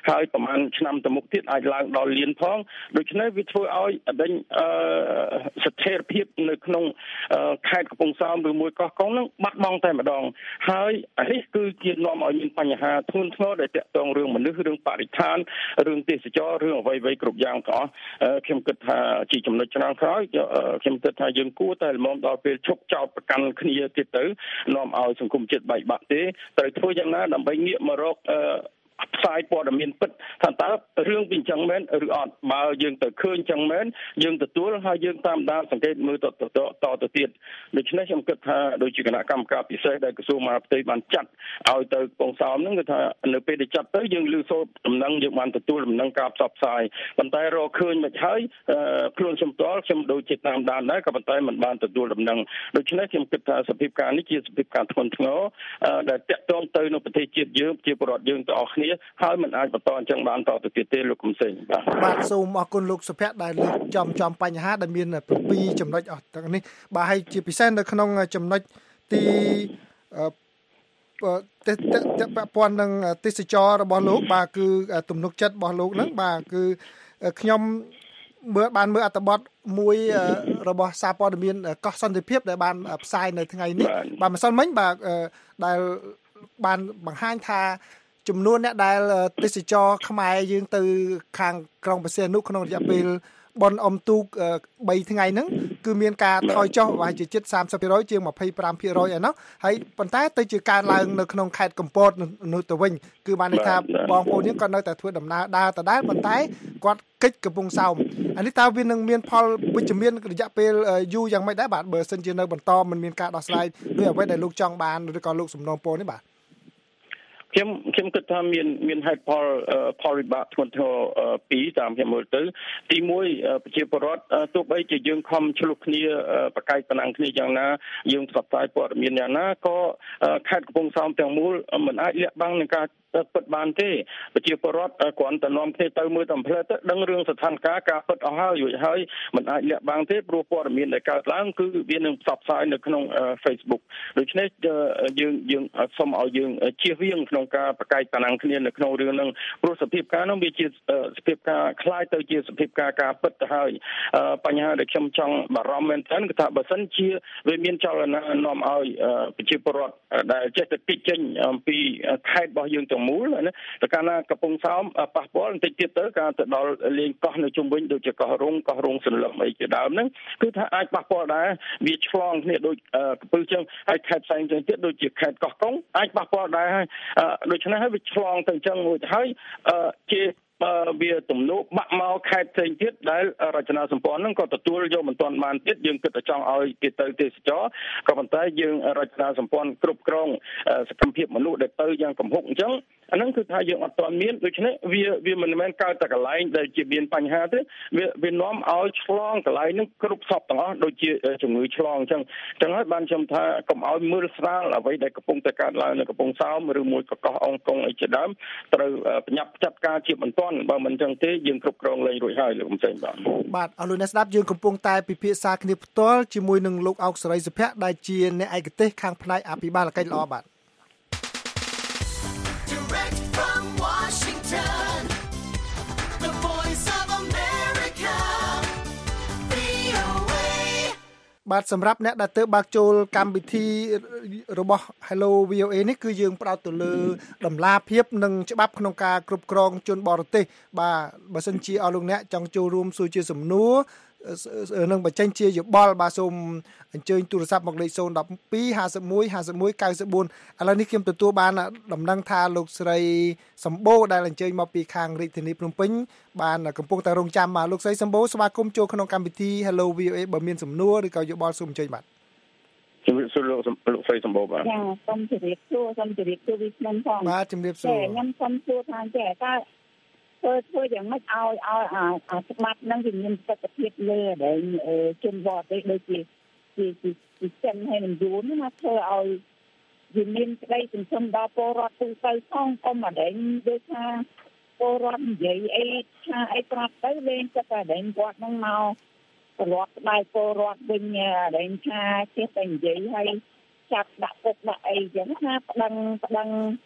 S8: ហើយប្រហែលឆ្នាំទៅមុខទៀតអាចឡើងដល់លានផងដូច្នេះវាធ្វើឲ្យដេញស្ថិរភាពនៅក្នុងខេត្តកំពង់សោមឬមួយកោះកុងនឹងបាត់បង់តែម្ដងហើយនេះគឺជានាំឲ្យមានបញ្ហាធ្ងន់ធ្ងរដែលទាក់ទងរឿងមនុស្សរឿងបរិស្ថានរឿងទេសចររឿងអ្វីៗគ្រប់យ៉ាងទាំងអស់ខ្ញុំគិតថាជាចំណុចឆ្នងក្រោយខ្ញុំគិតថាយើងគួរតែល្មមដល់ពេលឈប់ចោទប្រកាន់គ្នាទៀតទៅនាំឲ្យសង្គមជាតិបែកបាក់ទេត្រូវធ្វើយ៉ាងណាដើម្បីងាកមករកផ្សាយព័ត៌មានពិតថាតើរឿងវាអញ្ចឹងមែនឬអត់បើយើងទៅឃើញអញ្ចឹងមែនយើងទទួលហើយយើងតាមដានសង្កេតមើលតទៅទៀតដូច្នេះខ្ញុំគិតថាដូចជាគណៈកម្មការពិសេសដែលក្រសួងមហាផ្ទៃបានចាត់ឲ្យទៅកំពង់សោមហ្នឹងគឺថានៅពេលដែលចាត់ទៅយើងលើសូត្រដំណឹងយើងបានទទួលដំណឹងការផ្សព្វផ្សាយប៉ុន្តែរកឃើញមិនហើយខ្លួនខ្ញុំផ្ទាល់ខ្ញុំដូចជាតាមដានដែរក៏ប៉ុន្តែមិនបានទទួលដំណឹងដូច្នេះខ្ញុំគិតថាសភាពការនេះជាសភាពការធ្ងន់ធ្ងរដែលតាក់ទងទៅនៅប្រទេសជាតិយើងជាពលរដ្ឋយើងទាំងអស់គ្នាហើយមិនអាចបន្តអញ្ចឹងបានតទៅទៀតទេលោកកុំសេង
S7: បាទសូមអរគុណលោកសុភ័ក្រដែលលើកចំបញ្ហាដែលមាន7ចំណុចអស់ទាំងនេះបាទហើយជាពិសេសនៅក្នុងចំណុចទីពាក់ព័ន្ធនឹងទេសចររបស់លោកបាទគឺទំនុកចិត្តរបស់លោកហ្នឹងបាទគឺខ្ញុំបានមើលអត្ថបទមួយរបស់សារព័ត៌មានកោះសន្តិភាពដែលបានផ្សាយនៅថ្ងៃនេះបាទម្សិលមិញបាទដែលបានបង្ហាញថាចំនួនអ្នកដែលទេសចរខ្មែរយើងទៅខាងក្រុងព្រះសីហនុក្នុងរយៈពេលបុណ្យអុំទូក3ថ្ងៃហ្នឹងគឺមានការថយចុះប្រហែលជាជិត 30% ជាង 25% ឯណោះហើយប៉ុន្តែទៅជាការឡើងនៅក្នុងខេត្តកំពតនោះទៅវិញគឺបានន័យថាបងប្អូនយើងក៏នៅតែធ្វើដំណើរដើរដដែលប៉ុន្តែគាត់កិច្ចកំពង់សោមអានេះតើវានឹងមានផលវិជ្ជមានរយៈពេលយូរយ៉ាងម៉េចដែរបាទបើសិនជានៅបន្តមិនមានការដោះស្រាយដោយអ្វីដែលលោកចង់បានឬក៏លោកសំណូមពរនេះបាទ
S8: ខ្ញុំគិតថាមានហេតុផលវិបាកធ្ងន់ធ្ងរពីរតាមខ្ញុំមើលទៅទី1ប្រជាពលរដ្ឋទោះបីជាយើងខំឆ្លុះគ្នាប្រកែកប្រណាំងគ្នាយ៉ាងណាយើងផ្សព្វផ្សាយព័ត៌មានយ៉ាងណាក៏ខេត្តកំពង់សោមទាំងមូលមិនអាចលាក់បាំងនឹងការពិតបានទេប្រជាពលរដ្ឋគ្រាន់តែនាំគ្នាទៅមើលតាមផ្លូវទៅដឹងរឿងស្ថានភាពការពិតអស់ហើយមិនអាចលាក់បាំងទេព្រោះព័ត៌មានដែលកើតឡើងគឺវានឹងផ្សព្វផ្សាយនៅក្នុង Facebook ដូច្នេះយើងសូមឲ្យយើងជៀសវាងក្នុងការប្រកែកប្រណាំងគ្នានៅក្នុងរឿងហ្នឹងព្រោះសភាពការហ្នឹងវាជាសភាពការคล้ายទៅជាសភាពការពិតទៅហើយបញ្ហាដែលខ្ញុំចង់បារម្ភមែនទែនគឺថាបើសិនជាវាមានចលនានាំឲ្យប្រជាពលរដ្ឋដែលចេះតែគេចចេញអំពីខេត្តរបស់យើងមូលណាតែកាលណាកំពង់សោមប៉ះពាល់បន្តិចទៀតទៅការទៅដល់លេងកោះនៅជុំវិញដូចជាកោះរងសន្លឹមអីជាដើមហ្នឹងគឺថាអាចប៉ះពាល់ដែរវាឆ្លងគ្នាដូចកំពឹលចឹងហើយខេត្តផ្សេងទៀតដូចជាខេត្តកោះកុងអាចប៉ះពាល់ដែរហើយដូច្នេះហើយវាឆ្លងទៅចឹងមួយហើយជាវាទំនោរបាក់មកខេត្តផ្សេងទៀតដែលរចនាសម្ព័ន្ធហ្នឹងក៏ទទួលយកមិនទាន់បានទៀតយើងគិតតែចង់ឲ្យគេទៅទេសចរក៏ប៉ុន្តែយើងរចនាសម្ព័ន្ធគ្រប់គ្រងសកម្មភាពមនុស្សដែលទៅយ៉ាងកំហុកអញ្ចឹងអាហ្នឹងគឺថាយើងអត់ទាន់មានដូច្នេះវាមិនមែនកើតតែកន្លែងដែលជាមានបញ្ហាទេវានាំឲ្យឆ្លងកន្លែងហ្នឹងគ្រប់សពទាំងអស់ដូចជាជំងឺឆ្លងអញ្ចឹងហើយបានខ្ញុំថាកុំឲ្យមើលស្រាលអ្វីដែលកំពុងតែកើតឡើងនៅកំពង់សោមឬមួយកោះអង្គកុងអីជាដើមត្រូវប្រញាប់ចាត់ការជាបន្ទាន់បើមិនអញ្ចឹងទេយើងគ្រប់គ្រងលែងរួចហើយលោកកំសែង
S7: បាទអរលោកអ្នកស្ដាប់យើងកំពុងតែពិភាក្សាគ្នាផ្ទាល់ជាមួយនឹងលោកអោកសេរីសុភ័ក្រដែលជាអ្នកឯកទេសខាងផ្នែកអភិបាលកិច្ចល្អបាទបាទសម្រាប់អ្នកដែលទើបបើកចូលកម្មវិធីរបស់ Hello VOA នេះគឺយើងផ្ដោតទៅលើតម្លាភាពនិងច្បាប់ក្នុងការគ្រប់គ្រងជនបរទេសបាទបើសិនជាអស់លោកអ្នកចង់ចូលរួមសួរជាសំណួរនឹងបញ្ចេញជាយោបល់បាទសូមអញ្ជើញទូរស័ព្ទមកលេខ012 51 51 94ឥឡូវនេះខ្ញុំទទួលបានដំណឹងថាលោកស្រីសម្បូរដែលអញ្ជើញមកពីខាងរាជធានីភ្នំពេញបានកំពុងតែរងចាំបាទលោកស្រីសម្បូរស្វាគមន៍ចូលក្នុងកម្មវិធី Hello VOA បើមានសំណួរឬក៏យោបល់សូមអញ្ជើញបាទ
S8: ជំរាបសួរលោកស្រីសម្បូរបាទ
S9: ចាសូមជម្រាបសួរពីខ្ញុំផង
S7: បាទជំរាបសួរ
S9: ខ្ញុំសូមសួរថាតើធ្វើយ៉ាងម៉េចឲ្យច្បាប់ហ្នឹងវាមានប្រសិទ្ធភាពលើដែលជនបរទេសដូចជាចិនហើយនឹងយួនណាធ្វើឲ្យវាមានក្តីសង្ឃឹមដល់ពលរដ្ឋទូទៅផងកុំអដែងដូចថាពលរដ្ឋនិយាយអីថាអីប្រាប់ទៅលេងចិត្តតែអដែងគាត់ហ្នឹងមកប្រឡប់ស្បែកពលរដ្ឋវិញអដែងថាចេះតែនិយាយហើយចាប់ដាក់ពុកដាក់អីចឹងណាប្តឹង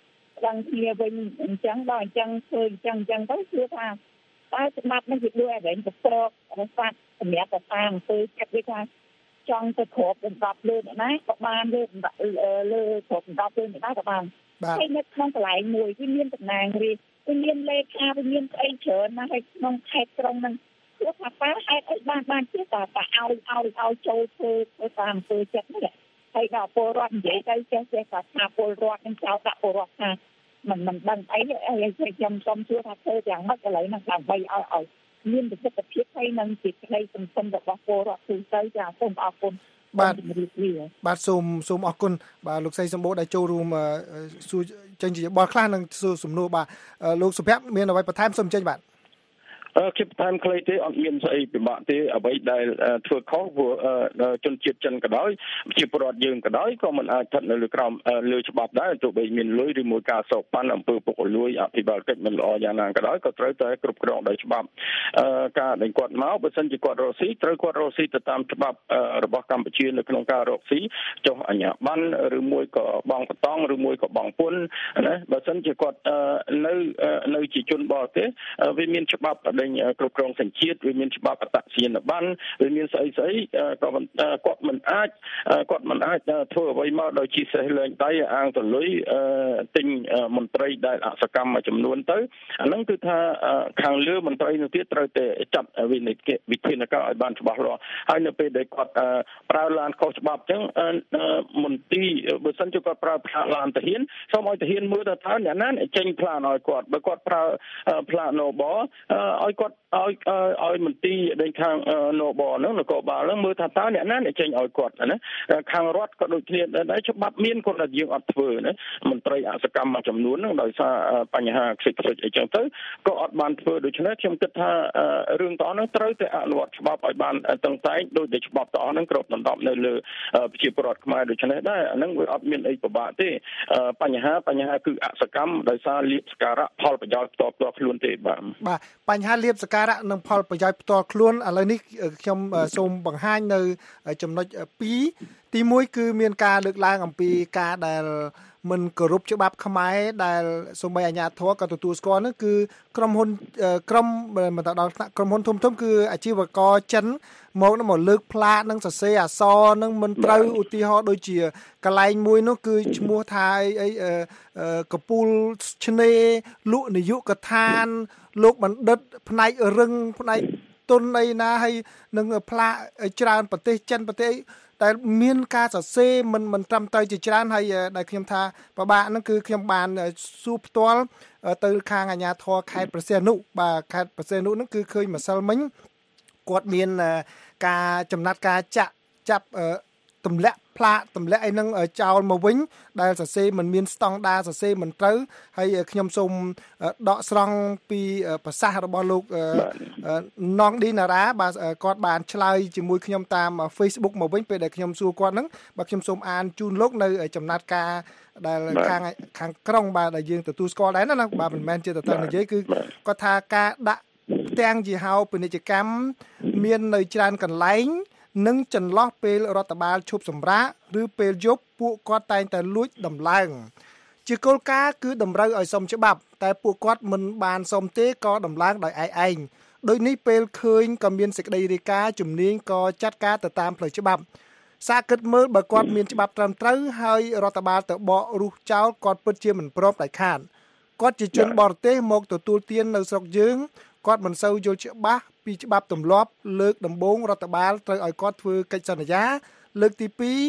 S9: ដឹងគ្នាវិញអញ្ចឹងដល់អញ្ចឹងធ្វើអញ្ចឹងទៅគឺថាតែច្បាប់នេះវាដូចអរិញប្រកបរសាត់សម្រាប់ទៅតាមអំពើចិត្តវាថាចង់ទៅគ្របដណ្ដប់លើណាក៏បានលើគ្របដណ្ដប់លើណាក៏បានហើយនៅក្នុងកន្លែងមួយវាមានតំណាងរាស្ត្រវាមានលេខាវាមានស្អីច្រើនណាស់ហើយក្នុងខេត្តក្រុងហ្នឹងគឺថាប៉ាហេតុអីបានជាតែឲ្យចូលធ្វើតាមអំពើចិត្តនេះហើយដល់ពលរដ្ឋនិយាយទៅចេះថាពលរដ្ឋនឹងចោលដាក់ពលរដ្ឋថាមិនដឹងអីខ្ញុំសូមសួរថាធ្វើយ៉ាងម៉េចឥឡូវហ្នឹងដើម្បីឲ្យមានប្រសិទ្ធភាពហើយនឹងសេចក្តីសង្ឃឹមរបស់ពលរដ្ឋទូទៅចាសូមអរគុណបាទ
S7: សូមអរគុណបាទលោកស្រីសម្បូរដែលចូលរួមសួរចេញជាបលខ្លះនឹងសួរសំណួរបាទលោកសុភ័ក្រមានអ្វីបន្ថែមសូមចេញបាទ
S8: ខ្ញុំបន្ថែមខ្លីទេអត់មានស្អីពិបាកទេអ្វីដែលធ្វើខុសព្រោះជនជាតិចិនក៏ដោយជាពលរដ្ឋយើងក៏ដោយក៏មិនអាចស្ថិតនៅលើក្រោមលើច្បាប់ដែរទោះបីមានលុយឬមួយការសោកប៉ាន់អំពើពុករលួយអភិបាលកិច្ចមិនល្អយ៉ាងណាក៏ដោយក៏ត្រូវតែគ្រប់គ្រងដោយច្បាប់ការដែលគាត់មកបើសិនជាគាត់រកស៊ីត្រូវគាត់រកស៊ីទៅតាមច្បាប់របស់កម្ពុជានៅក្នុងការរកស៊ីចុះអាជ្ញាប័ណ្ណឬមួយក៏បងបតង់ឬមួយក៏បងពុនណាបើសិនជាគាត់នៅជាជនបរទេសវាមានច្បាប់គ្រប់គ្រងសញ្ជាតិវាមានច្បាប់អត្តសញ្ញាណប័ណ្ណវាមានស្អីក៏គាត់មិនអាចធ្វើអ្វីមកដោយជាសេះលែងដៃអាងទលុយទិញមន្ត្រីដែលអសកម្មមួយចំនួនទៅអាហ្នឹងគឺថាខាងលើមន្ត្រីនោះទៀតត្រូវតែចាត់វិធានការឲ្យបានច្បាស់លាស់ហើយនៅពេលដែលគាត់ប្រើឡានខុសច្បាប់អញ្ចឹងមន្ទីរបើសិនជាគាត់ប្រើផ្លាកឡានទាហានសូមឲ្យទាហានមើលថាអ្នកណាចេញផ្លាកឲ្យគាត់បើគាត់ប្រើផ្លាកណូបឲ្យគាត់ឲ្យមន្ទីរដែលខាងនបហ្នឹងនគរបាលហ្នឹងមើលថាតើអ្នកណាអ្នកចេញឲ្យគាត់ណាខាងរដ្ឋក៏ដូចគ្នាដែរច្បាប់មានគាត់ថាយើងអត់ធ្វើណាមន្ត្រីអសកម្មមួយចំនួនហ្នឹងដោយសារបញ្ហាខ្សិចខ្សឹកអីចឹងទៅក៏អត់បានធ្វើដូច្នេះខ្ញុំគិតថារឿងទាំងអស់ហ្នឹងត្រូវតែអនុវត្តច្បាប់ឲ្យបានតឹងតែងដោយតែច្បាប់ទាំងអស់ហ្នឹងគ្របដណ្ដប់នៅលើប្រជាពលរដ្ឋខ្មែរដូច្នេះដែរអាហ្នឹងវាអត់មានអីពិបាកទេបញ្ហាគឺអសកម្មដោយសារលៀបសការៈផលប្រយោជន៍ផ្ទាល់ខ្លួនទេបាទ
S7: បញ្ហាលៀបសការៈនិងផលប្រយោជន៍ផ្ទាល់ខ្លួនឥឡូវនេះខ្ញុំសូមបង្ហាញនៅចំណុច2ទី1គឺមានការលើកឡើងអំពីការដែលមិនគោរពច្បាប់ខ្មែរដែលសូម្បីអាជ្ញាធរក៏ទទួលស្គាល់នោះគឺក្រុមហ៊ុនមកដល់ថ្នាក់ក្រុមហ៊ុនធំគឺអាជីវករចិនមកលើកផ្លាកនិងសរសេរអក្សរនឹងមិនត្រូវឧទាហរណ៍ដូចជាកន្លែងមួយនោះគឺឈ្មោះថាកពូលឆ្នេរលក់នាយកដ្ឋានលោកបណ្ឌិតផ្នែករឹងផ្នែកទុនអីណាហើយនឹងផ្លាកច្រើនប្រទេសចិនប្រទេសតែមានការសរសេរមិនត្រឹមត្រូវជាច្រើនហើយដែលខ្ញុំថាពិបាកហ្នឹងគឺខ្ញុំបានសួរផ្ទាល់ទៅខាងអាជ្ញាធរខេត្តព្រះសីហនុបាទខេត្តព្រះសីហនុហ្នឹងគឺឃើញម្សិលមិញគាត់មានការចំណាត់ការចាប់ទម្លាក់ផ្លាកទម្លាក់អីហ្នឹងចោលមកវិញដែលសរសេរមិនមានស្តង់ដារសរសេរមិនត្រូវហើយខ្ញុំសូមដកស្រង់ពីប្រសាសន៍របស់លោកណងឌីណារ៉ាបាទគាត់បានឆ្លើយជាមួយខ្ញុំតាម Facebook មកវិញពេលដែលខ្ញុំសួរគាត់ហ្នឹងបាទខ្ញុំសូមអានជូនលោកនៅចំណាត់ការដែលខាងក្រុងបាទដែលយើងទទួលស្គាល់ដែរណាបាទមិនមែនជាតើនិយាយគឺគាត់ថាការដាក់ផ្ទាំងយីហោពាណិជ្ជកម្មមាននៅច្រើនកន្លែងនិងចន្លោះពេលរដ្ឋបាលឈប់សម្រាកឬពេលយប់ពួកគាត់តែងតែលួចដំឡើងជាគោលការណ៍គឺតម្រូវឲ្យសមច្បាប់តែពួកគាត់មិនបានសមទេក៏ដំឡើងដោយឯងដូចនេះពេលឃើញក៏មានសេចក្តីរាយការណ៍ជំនាញក៏ចាត់ការទៅតាមផ្លូវច្បាប់សាកគិតមើលបើគាត់មានច្បាប់ត្រឹមត្រូវហើយរដ្ឋបាលទៅបករុះចោលគាត់ពិតជាមិនព្រមដាច់ខាតគាត់ជាជនបរទេសមកទទួលទាននៅស្រុកយើងគាត់មិនសូវយល់ច្បាស់ពីច្បាប់ទម្លាប់លើកដំបូងរដ្ឋបាលត្រូវឲ្យគាត់ធ្វើកិច្ចសន្យាលើកទី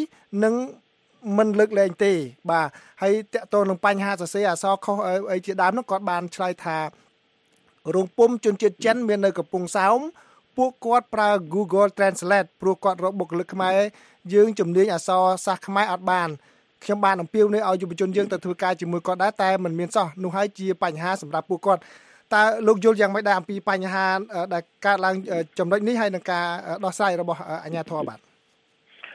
S7: 2និងមិនលើកលែងទេបាទហើយតកតនឹងបញ្ហាសរសេរអក្សរខុសអីជាដើមនោះគាត់បានឆ្លើយថារោងពុម្ពជនជាតិចិនមាននៅកំពង់សោមពួកគាត់ប្រើ Google Translate ព្រោះគាត់រកបុគ្គលិកខ្មែរយើងជំនាញអក្សរសាស្ត្រខ្មែរអត់បានខ្ញុំបានអំពាវនាវឲ្យយុវជនយើងទៅធ្វើការជាមួយគាត់ដែរតែមិនមានសោះនោះហើយជាបញ្ហាសម្រាប់ពួកគាត់តើលោកយល់យ៉ាងម៉េចដែរអំពីបញ្ហាដែលកើតឡើងចំណុចនេះហើយនឹងការដោះស្រាយរបស់អាជ្ញាធរបាទ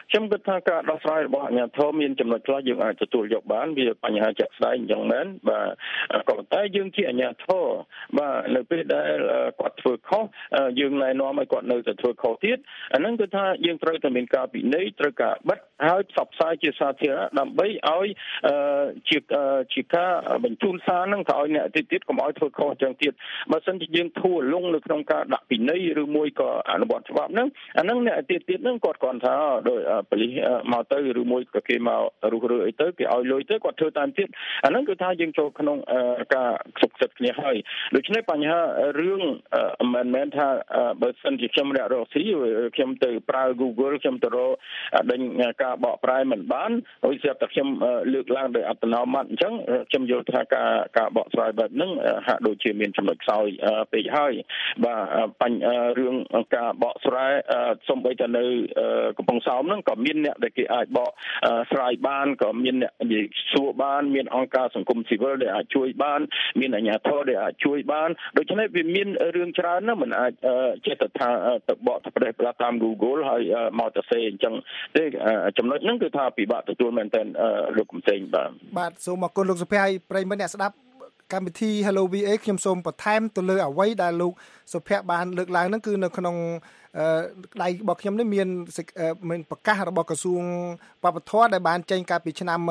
S8: ខ្ញុំគិតថាការដោះស្រាយរបស់អាជ្ញាធរមានចំណុចខ្លះយើងអាចទទួលយកបានវាបញ្ហាជាក់ស្ដែងអញ្ចឹងមែនបាទក៏ប៉ុន្តែយើងជាអាជ្ញាធរបាទនៅពេលដែលគាត់ធ្វើខុសយើងណែនាំឲ្យគាត់នៅតែធ្វើខុសទៀតអាហ្នឹងគឺថាយើងត្រូវតែមានការពិន័យត្រូវការបិទហើយផ្សព្វផ្សាយជាសាធារណៈដើម្បីឲ្យជាការបញ្ជូនសារហ្នឹងទៅឲ្យអ្នកទៀតកុំឲ្យធ្វើខុសអញ្ចឹងទៀតបើមិនជាយើងធូរលងនៅក្នុងការដាក់ពិន័យឬមួយក៏អនុវត្តច្បាប់ហ្នឹងអាហ្នឹងអ្នកទៀតហ្នឹងគាត់គាត់ថាដោយប៉ូលីសមកទៅឬមួយក៏គេមករុះរើអីទៅគេឲ្យលុយទៅគាត់ធ្វើតាមទៀតអាហ្នឹងគឺថាយើងចូលក្នុងការសុខចិត្តគ្នាហើយដូច្នេះបញ្ហារឿងមិនមែនថាបើសិនជាខ្ញុំរកស៊ីខ្ញុំទៅប្រើ Google ខ្ញុំទៅរកដេញការបកប្រែមិនបានហើយស្រាប់តែខ្ញុំលើកឡើងដោយអត្តនោម័តអញ្ចឹងខ្ញុំយល់ថាការបកស្រាយបែបហ្នឹងហាក់ដូចជាមានចំណុចខ្សោយពេកហើយបាទរឿងការបកស្រាយសូម្បីតែនៅកំពង់សោមហ្នឹងក៏មានអ្នកដែលគេអាចបកស្រាយបានក៏មានអ្នកនិយាយសួរបានមានអង្គការសង្គមស៊ីវិលដែលអាចជួយបានមានអាជ្ញាធរដែលអាចជួយបានដូច្នេះវាមានរឿងច្រើនណាស់មិនអាចចេះតែថាទៅបកទៅប្រេះផ្លាស់តាម Google ហើយមកទៅសេអញ្ចឹងទេចំណុចហ្នឹងគឺថាពិបាកទទួលមែនតើលោកកំសែងបាទ
S7: សូមអរគុណលោកសុភ័ក្រហើយប្រិយមិត្តអ្នកស្ដាប់កម្មវិធី Hello VA ខ្ញុំសូមបន្ថែមទៅលើអ្វីដែលលោកសុភ័ក្របានលើកឡើងហ្នឹងគឺនៅក្នុងដៃរបស់ខ្ញុំនេះមានប្រកាសរបស់ក្រសួងវប្បធម៌ដែលបានចេញកាលពីឆ្នាំ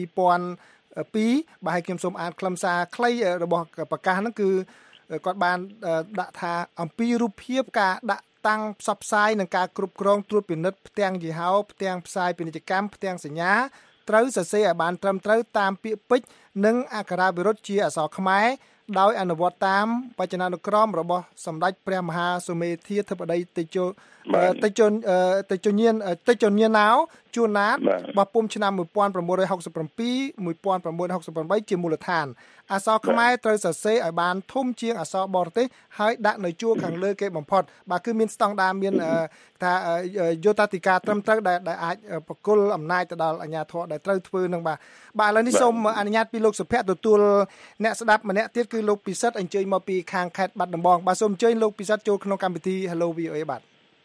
S7: 2002បាទខ្ញុំសូមអានខ្លឹមសារខ្លីរបស់ប្រកាសហ្នឹងគឺគាត់បានដាក់ថាអំពីរូបភាពការដាក់តាំងផ្សព្វផ្សាយនិងការគ្រប់គ្រងត្រួតពិនិត្យផ្ទាំងយីហោផ្ទាំងផ្សាយពាណិជ្ជកម្មផ្ទាំងសញ្ញាត្រូវសរសេរឲ្យបានត្រឹមត្រូវតាមពាក្យពេចន៍និងអក្ខរាវិរុទ្ធជាអក្សរខ្មែរដោយអនុវត្តតាមបច្ចនានុក្រមរបស់សម្ដេចព្រះមហាសូមេធាធិបតីតេជោញាណោជួនណាតបោះពុំឆ្នាំ1967 1968ជាមូលដ្ឋានអក្សរខ្មែរត្រូវសរសេរឲ្យបានធំជាងអក្សរបរទេសហើយដាក់នៅជួរខាងលើគេបំផុតបាទគឺមានស្តង់ដារមានថាយោធាធិការត្រឹមត្រូវដែលអាចប្រគល់អំណាចទៅដល់អាជ្ញាធរដែលត្រូវធ្វើនឹងបាទឥឡូវនេះសូមអនុញ្ញាតពីលោកសុភ័ក្រទទួលអ្នកស្ដាប់ម្នាក់ទៀតគឺលោកពិសិដ្ឋអញ្ជើញមកពីខាងខេត្តបាត់ដំបងបាទសូមអញ្ជើញលោកពិសិដ្ឋចូលក្នុងកម្មវិធី Hello VOA បាទ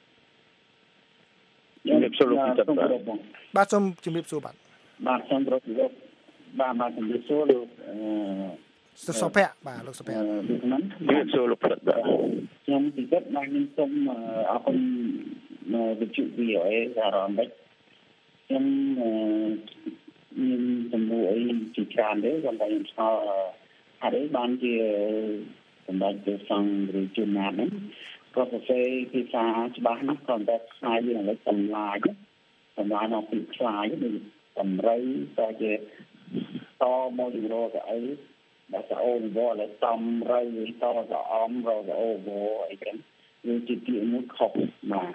S8: ជំរាបសួរលោកពិសិដ្ឋ
S7: បាទសូមជំរាបសួរ
S10: បាទសូមប្រសិទ្ធលោកបាទជំរាបសួរលោក
S7: សុភ័ក្របាទលោកសុភ័ក្រ
S8: ជំរាបសួរលោកពិសិដ្ឋបាទ
S10: ខ្ញុំពិសិដ្ឋបានខ្ញុំសូមអរគុណវិទ្យុ VOA សារ៉ាមិចខ្ញុំមានសំណួរអីជាច្រើនទេខ្ញុំតែខ្ញុំឆ្លងអត់អីបានជាសម្រាប់ទៅសង្ឃឬជួនណាតហ្នឹងក៏សរសេរភាសាច្បាស់ណាស់ក៏តែខ្លាយវានឹងសម្លាយដល់ពីខ្លាយដូចតម្រូវតែជាតមកយករកអីដែលទៅអូនវល់ហើយតំរូវតទៅអំរកអូវអីចឹងវាជាពាក្យមួយខុសបាទ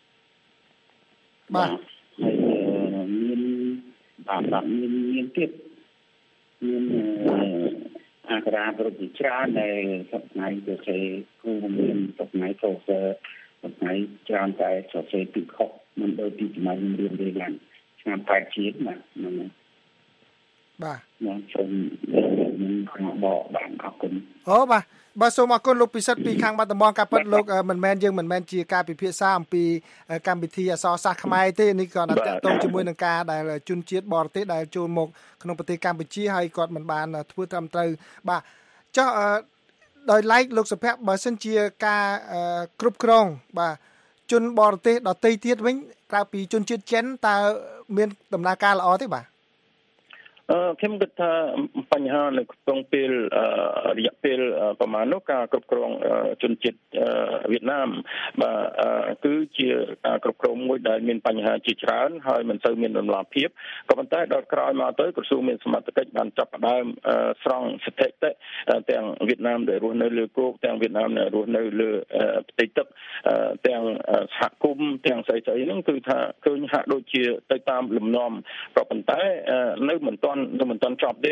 S10: ហើយមានមានទៀតមានអក្សរាប្រតិច្រើនដែលសប្តាហ៍ទៅសេគ្រូមានសប្តាហ៍ទៅសេសប្តាហ៍ច្រើនតែសរសេរពីខុសមិនដូចពីសម័យរៀនឡើងឆ្នាំ8ជាតិណាហ្នឹង
S7: បាទ
S10: ខ្ញុំសូមបកបានអរគុណ
S7: អូបាទសូមអរគុណលោកពិសិដ្ឋពីខាងបាត់ដំបងការពិតលោកមិនមែនជាការពិភាក្សាអំពីកម្មវិធីអក្សរសាស្ត្រខ្មែរទេនេះក៏តាក់ទងជាមួយនឹងការដែលជនជាតិបរទេសដែលចូលមកក្នុងប្រទេសកម្ពុជាហើយគាត់មិនបានធ្វើត្រឹមត្រូវបាទចុះដោយឡែកលោកសុភ័ក្របើសិនជាការគ្រប់គ្រងបាទជនបរទេសដទៃទៀតវិញក្រៅពីជនជាតិចិនតើមានដំណើរការល្អទេបាទ
S8: ខ្ញុំគិតថាបញ្ហានៅក្នុងពេលរយៈពេលប្រមាណនោះការគ្រប់គ្រងជនជាតិវៀតណាមបាទគឺជាការគ្រប់គ្រងមួយដែលមានបញ្ហាជាច្រើនហើយមិនសូវមានដំណាភៀបក៏ប៉ុន្តែដល់ក្រោយមកទៅក្រសួងមានសមត្ថកិច្ចបានចាប់ផ្ដើមស្រង់ស្ថិតិទាំងវៀតណាមដែលរស់នៅលើគោកទាំងវៀតណាមដែលរស់នៅលើផ្ទៃទឹកទាំងសហគមន៍ទាំងស្អីៗហ្នឹងគឺថាឃើញហាក់ដូចជាទៅតាមលំនាំក៏ប៉ុន្តែនៅមិនទាន់ចប់ទេនៅ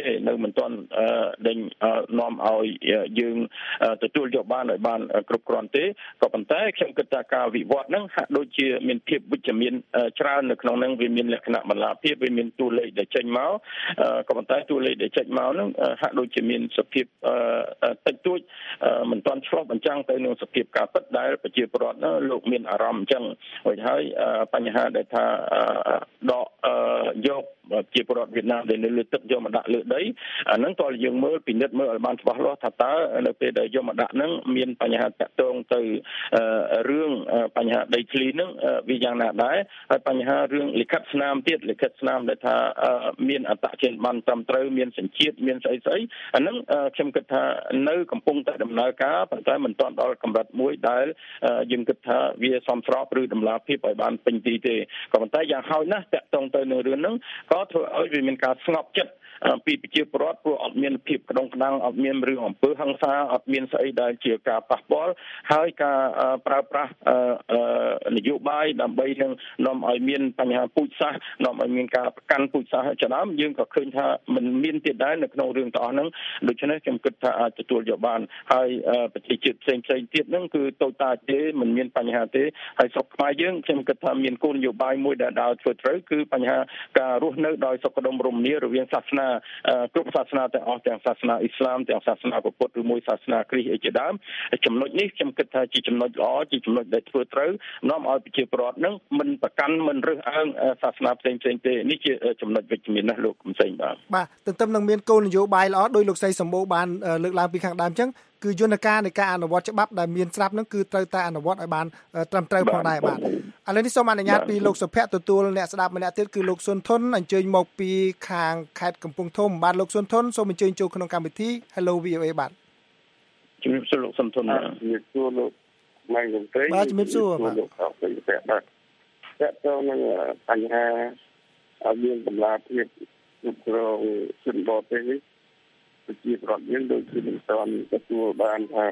S8: មិនទាន់ដេញនាំឲ្យយើងទទួលយកបានឲ្យបានគ្រប់គ្រាន់ទេក៏ប៉ុន្តែខ្ញុំគិតថាការវិវត្តហ្នឹងហាក់ដូចជាមានភាពវិជ្ជមានច្រើននៅក្នុងហ្នឹងវាមានលក្ខណៈបន្លាភាពវាមានតួលេខដែលចេញមកក៏ប៉ុន្តែតួលេខដែលចេញមកហ្នឹងហាក់ដូចជាមានសភាពតិចតួចមិនទាន់ឆ្លុះបញ្ចាំងទៅនឹងសភាពការពិតដែលប្រជាពលរដ្ឋលោកមានអារម្មណ៍អញ្ចឹងហើយបញ្ហាដែលថាដកយកជាពលរដ្ឋវៀតណាមដែលនៅលើទឹកយកមកដាក់លើដីអាហ្នឹងតើយើងមើលពិនិត្យមើលឲ្យបានច្បាស់លាស់ថាតើនៅពេលដែលយកមកដាក់ហ្នឹងមានបញ្ហាតាក់ទងទៅរឿងបញ្ហាដីធ្លីហ្នឹងវាយ៉ាងណាដែរហើយបញ្ហារឿងលិខិតស្នាមទៀតលិខិតស្នាមដែលថាមានអត្តចរិតបានត្រឹមត្រូវមានសញ្ជាតិមានស្អីអាហ្នឹងខ្ញុំគិតថានៅកំពុងតែដំណើរការប៉ុន្តែមិនទាន់ដល់កម្រិតមួយដែលយើងគិតថាវាសមស្របឬតម្លាភាពឲ្យបានពេញទីទេក៏ប៉ុន្តែយ៉ាងហោចណាស់តាក់ទងទៅនឹងរឿងហ្នឹងក៏ធ្វើឲ្យវាមានការស្ងប់ចិត្តពីប្រជាពលរដ្ឋព្រោះអត់មានភាពក្តងក្តាំងអត់មានរឿងអំពើហិង្សាអត់មានស្អីដែលជាការប៉ះពាល់ហើយការប្រើប្រាស់នយោបាយដើម្បីនឹងនាំឲ្យមានបញ្ហាពូជសាសន៍នាំឲ្យមានការប្រកាន់ពូជសាសន៍ជាដើមយើងក៏ឃើញថាมันមានទៀតដែរនៅក្នុងរឿងទាំងអស់ហ្នឹងដូច្នេះខ្ញុំគិតថាអាចទទួលយកបានហើយប្រជាជាតិផ្សេងទៀតហ្នឹងគឺតូចតាចទេមិនមានបញ្ហាទេហើយស្រុកខ្មែរយើងខ្ញុំគិតថាមានគោលនយោបាយមួយដែលដើរធ្វើត្រូវគឺបញ្ហាការរស់នៅដោយសុខដុមរមនារវាងសាសនាគ្រប់សាសនាទាំងអស់ទាំងសាសនាអ៊ីស្លាមទាំងសាសនាពុទ្ធឬមួយសាសនាគ្រីស្ទអីជាដើមចំណុចនេះខ្ញុំគិតថាជាចំណុចល្អជាចំណុចដែលធ្វើត្រូវនាំឲ្យប្រជាពលរដ្ឋនឹងមិនប្រកាន់មិនរើសអើងសាសនាផ្សេងទេនេះជាចំណុចវិជ្ជមានណាស់លោកកំសែងបាទ
S7: ទន្ទឹមនឹងមានគោលនយោបាយល្អដោយលោកស្រីសម្បូរបានលើកឡើងពីខាងដើមអញ្ចឹងគឺយន្តការនៃការអនុវត្តច្បាប់ដែលមានស្រាប់ហ្នឹងគឺត្រូវតែអនុវត្តឲ្យបានត្រឹមត្រូវផងដែរបាទឥឡូវនេះសូមអនុញ្ញាតពីលោកសុភ័ក្រទទួលអ្នកស្ដាប់ម្នាក់ទៀតគឺលោកសុនធុនអញ្ជើញមកពីខាងខេត្តកំពង់ធំបាទលោកសុនធុនសូមអញ្ជើញចូលក្នុងកម្មវិធី Hello VOA បាទ
S8: ជំរាបសួរលោកសុនធុនជំរាបសួរលោកម៉ែងលោកត្រី
S7: បាទជំរាបសួរបាទ
S8: លោកសុភ័ក្របាទតើតើនឹងបញ្ហាឲ្យមានតម្លាភាពគ្រប់គ្រងជនបរទេសនេះប្រជាប្រដ្ឋយើងដូចជាមិនទាន់ទទួលបានថា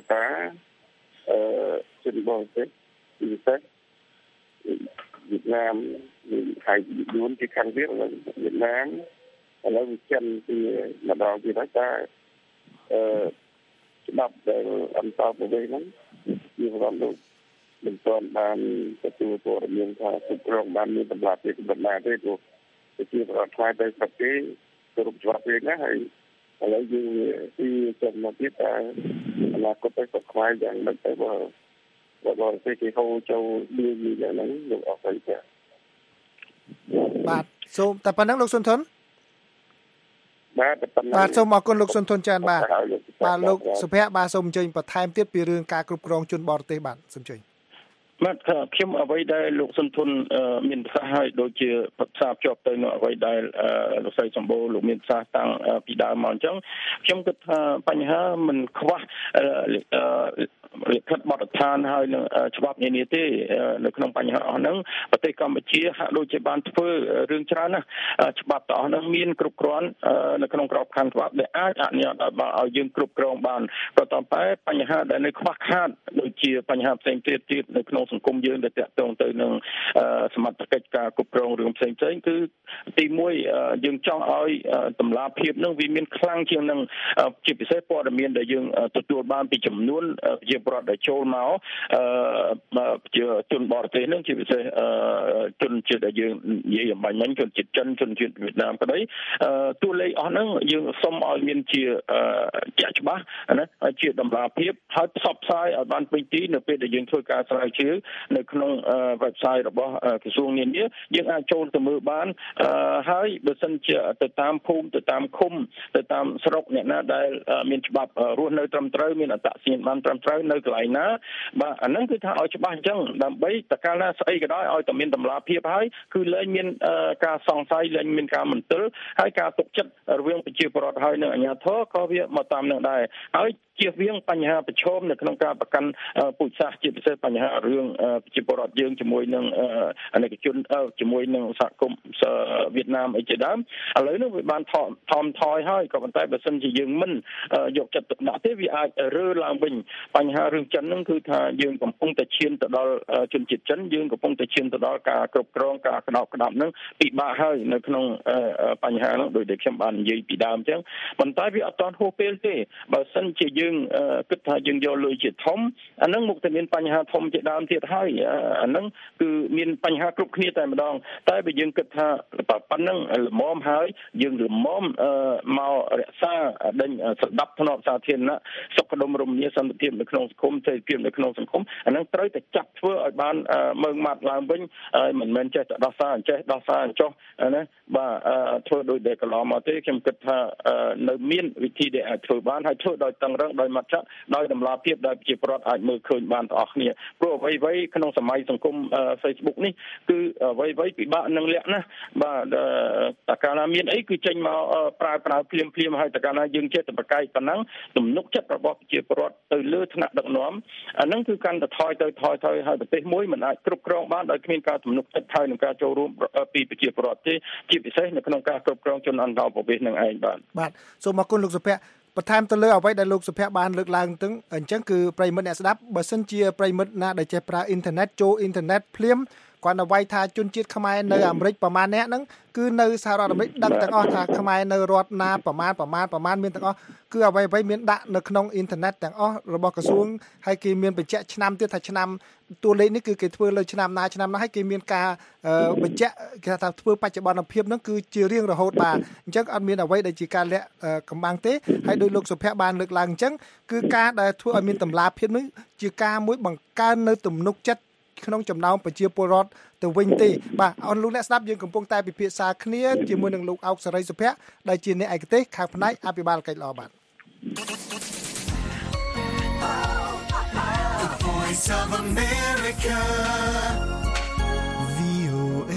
S8: ជនបរទេសពិសេសវៀតណាមមានហើយយួនជាខាងទៀតវៀតណាមឥឡូវវាចិនពីម្ដងទៀតហើយតែច្បាប់ដែលអន្តរប្រវេសន៍ហ្នឹងជាប្រព័ន្ធលោកមិនទាន់បានទទួលព័ត៌មានថាគ្រប់គ្រងបានមានតម្លាភាពប៉ុណ្ណាទេព្រោះប្រជាប្រដ្ឋខ្លាចទៅស្រុកគេគ្រប់ច្បាប់វិញណាហើយឥឡូវយើងទីចំណាត់ទៀតតែអនាគតទៅស្ខ្វាយយ៉ាងម៉េចទៅបើពេលគេហៅចូលឌីលយ៉ាងហ្នឹងលោកអត់ស្អីទេ
S7: បាទសូមតែប៉ុណ្្នឹងលោកសុនធុន
S8: បាទ
S7: សូមអរគុណលោកសុនធុនចានបាទលោកសុភ័ក្របាទសូមអញ្ជើញបន្ថែមទៀតពីរឿងការគ្រប់គ្រងជនបរទេសបាទសូមអញ្ជើញ
S8: បាទខ្ញុំអ្វីដែលលោកសុនធុនមានប្រសាសន៍ឲ្យដូចជាប្រសាភ្ជាប់ទៅនឹងអ្វីដែលលោកស្រីសម្បូរលោកមានប្រសាសន៍តាំងពីដើមមកអញ្ចឹងខ្ញុំគិតថាបញ្ហាមិនខ្វះលិខិតបទដ្ឋានហើយនឹងច្បាប់នានាទេនៅក្នុងបញ្ហាអស់ហ្នឹងប្រទេសកម្ពុជាហាក់ដូចជាបានធ្វើរឿងច្រើនណាស់ច្បាប់ទាំងអស់ហ្នឹងមានគ្រប់គ្រាន់នៅក្នុងក្របខ័ណ្ឌច្បាប់ដែលអាចអនុញ្ញាតឲ្យយើងគ្រប់គ្រងបានក៏តែបញ្ហាដែលនៅខ្វះខាតដូចជាបញ្ហាផ្សេងទៀតនៅក្នុងសង្គមយើងដែលតាក់ទងទៅនឹងសមត្ថកិច្ចការគ្រប់គ្រងរឿងផ្សេងគឺទី1យើងចង់ឲ្យតម្លាភាពនឹងវាមានខ្លាំងជាងនឹងជាពិសេសព័ត៌មានដែលយើងទទួលបានពីចំនួនជាប្រវត្តិដែលចូលមកជាជនបរទេសនឹងជាពិសេសជនជាតិដែលយើងនិយាយអំបញ្ញមិញជនជាតិចិនជនជាតិវៀតណាមក្តីតួលេខអស់ហ្នឹងយើងសុំឲ្យមានជាជាក់ច្បាស់ណាហើយជាតម្លាភាពហើយផ្សព្វផ្សាយឲ្យបានពេញទីនៅពេលដែលយើងធ្វើការស្រាវជ្រាវនៅក្នុង website របស់ក្រសួងនានាយើងអាចចូលទៅមើលបានហើយបើសិនជាទៅតាមភូមិទៅតាមឃុំទៅតាមស្រុកអ្នកណាដែលមានច្បាប់រស់នៅត្រឹមត្រូវមានអត្តសញ្ញាណប័ណ្ណត្រឹមត្រូវនៅកន្លែងណាបាទអាហ្នឹងគឺថាឲ្យច្បាស់អញ្ចឹងដើម្បីតកាលណាស្អីក៏ដោយឲ្យតែមានតម្លាភាពហើយគឺលែងមានការសង្ស័យលែងមានការមន្ទិលហើយការទុកចិត្តរវាងប្រជាពលរដ្ឋហើយនិងអាជ្ញាធរក៏វាមកតាមនឹងដែរហើយជៀសវាងបញ្ហាប្រឈមនៅក្នុងការប្រកាន់ពូជសាសន៍ជាពិសេសបញ្ហារឿងប្រជាពលរដ្ឋយើងជាមួយនឹងអាណិកជនជាមួយនឹងសហគមន៍វៀតណាមអីជាដើមឥឡូវនេះវាបានថមថយហើយក៏ប៉ុន្តែបើសិនជាយើងមិនយកចិត្តទុកដាក់ទេវាអាចរើឡើងវិញបញ្ហារឿងចិនហ្នឹងគឺថាយើងកំពុងតែឈានទៅដល់ជនជាតិចិនយើងកំពុងតែឈានទៅដល់ការគ្រប់គ្រងការក្តោបក្តាប់ហ្នឹងពិបាកហើយនៅក្នុងបញ្ហាហ្នឹងដោយដែលខ្ញុំបាននិយាយពីដើមអញ្ចឹងប៉ុន្តែវាអត់ទាន់ហួសពេលទេបើសិនជាយើងគិតថាយើងយកលុយជាធំអាហ្នឹងមុខតែមានបញ្ហាធំជាដើមទៀតហើយអាហ្នឹងគឺមានបញ្ហាគ្រប់គ្នាតែម្ដងតែបើយើងគិតថាប៉ុណ្ណឹងល្មមហើយយើងល្មមមករក្សាដេញស្ដាប់ធ្នាប់សាធារណៈសុខដុមរមនាសន្តិភាពនៅក្នុងសង្គមសេរីភាពនៅក្នុងសង្គមអាហ្នឹងត្រូវតែចាប់ធ្វើឲ្យបានមើងម៉ាត់ឡើងវិញមិនមែនចេះតែដោះសារដោះសារចុះណាបាទធ្វើដោយដែលកន្លងមកទេខ្ញុំគិតថានៅមានវិធីដែលអាចធ្វើបានហើយធ្វើដោយតឹងរឹងដោយម៉ត់ចត់ដោយតម្លាភាពដែលប្រជាពលរដ្ឋអាចមើលឃើញបានទាំងអស់គ្នាព្រោះអ្វីៗក្នុងសម័យសង្គម Facebook នេះគឺអ្វីៗពិបាកនឹងលាក់ណាបាទតើកាលណាមានអីគឺចេញមកប្រើភ្លាមហើយតើកាលណាយើងចេះតែប្រកែកប៉ុណ្ណឹងទំនុកចិត្តរបស់ប្រជាពលរដ្ឋទៅលើថ្នាក់ដឹកនាំអាហ្នឹងគឺកាន់តែថយហើយប្រទេសមួយមិនអាចគ្រប់គ្រងបានដោយគ្មានការទំនុកចិត្តហើយនឹងការចូលរួមពីប្រជាពលរដ្ឋទេជាពិសេសនៅក្នុងការគ្រប់គ្រងជនអន្តោប្រវេសន៍នឹងឯងបាទ
S7: សូមអរគុណលោកសុភ័ក្របន្ថែមទៅលើអ្វីដែលលោកសុភ័ក្របានលើកឡើងទៅអញ្ចឹងគឺប្រិមិត្តអ្នកស្ដាប់បើសិនជាប្រិមិត្តណាដែលចេះប្រើអ៊ីនធឺណិតចូលអ៊ីនធឺណិតភ្លាមគាត់នៅវាយថាជនជាតិខ្មែរនៅអាមេរិកប្រមាណអ្នកហ្នឹងគឺនៅសហរដ្ឋអាមេរិកដឹងទាំងអស់ថាខ្មែរនៅរដ្ឋណាប្រមាណមានទាំងអស់គឺអ្វីមានដាក់នៅក្នុងអ៊ីនធឺណិតទាំងអស់របស់ក្រសួងហើយគេមានបញ្ជាក់ឆ្នាំទៀតថាឆ្នាំតួលេខនេះគឺគេធ្វើលើឆ្នាំណាហើយគេមានការបញ្ជាក់គេថាធ្វើបច្ចុប្បន្នភាពហ្នឹងគឺជារៀងរហូតបាទអញ្ចឹងអត់មានអ្វីដែលជាការលាក់កំបាំងទេហើយដោយលោកសុភ័ក្របានលើកឡើងអញ្ចឹងគឺការដែលធ្វើឲ្យមានតម្លាភាពនេះជាការមួយបង្កើននៅទំនុកចិត្តក្នុងចំណោមប្រជាពលរដ្ឋទៅវិញទេបាទអរលោកអ្នកស្ដាប់យើងកំពុងតែពិភាក្សាគ្នាជាមួយនឹងលោកអោកសេរីសុភ័ក្រដែលជាអ្នកឯកទេសខាងផ្នែកអភិបាលកិច្ចល្អបាទ
S2: The Voice of America VOA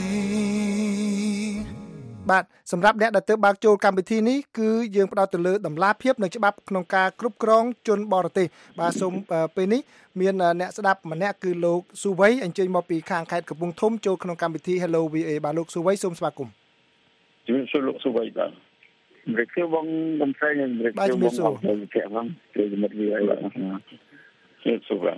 S7: បាទសម្រាប់អ្នកដែលទើបបើកចូលកម្មវិធីនេះគឺយើងផ្ដោតទៅលើតម្លាភាពនិងច្បាប់ក្នុងការគ្រប់គ្រងជនបរទេសបាទសូមពេលនេះមានអ្នកស្ដាប់ម្នាក់គឺលោកស៊ូវៃអញ្ជើញមកពីខាងខេត្តកំពង់ធំចូលក្នុងកម្មវិធី Hello VA បាទលោកស៊ូវៃសូមស្វាគមន៍
S8: ជំរាបសួរលោកស៊ូវៃបាទជំរាបសួរបងកំសែងជំរាបសួរបងអរគុណព្រះបងជួយជំរាប VA បាទជំរាបសួរបាទ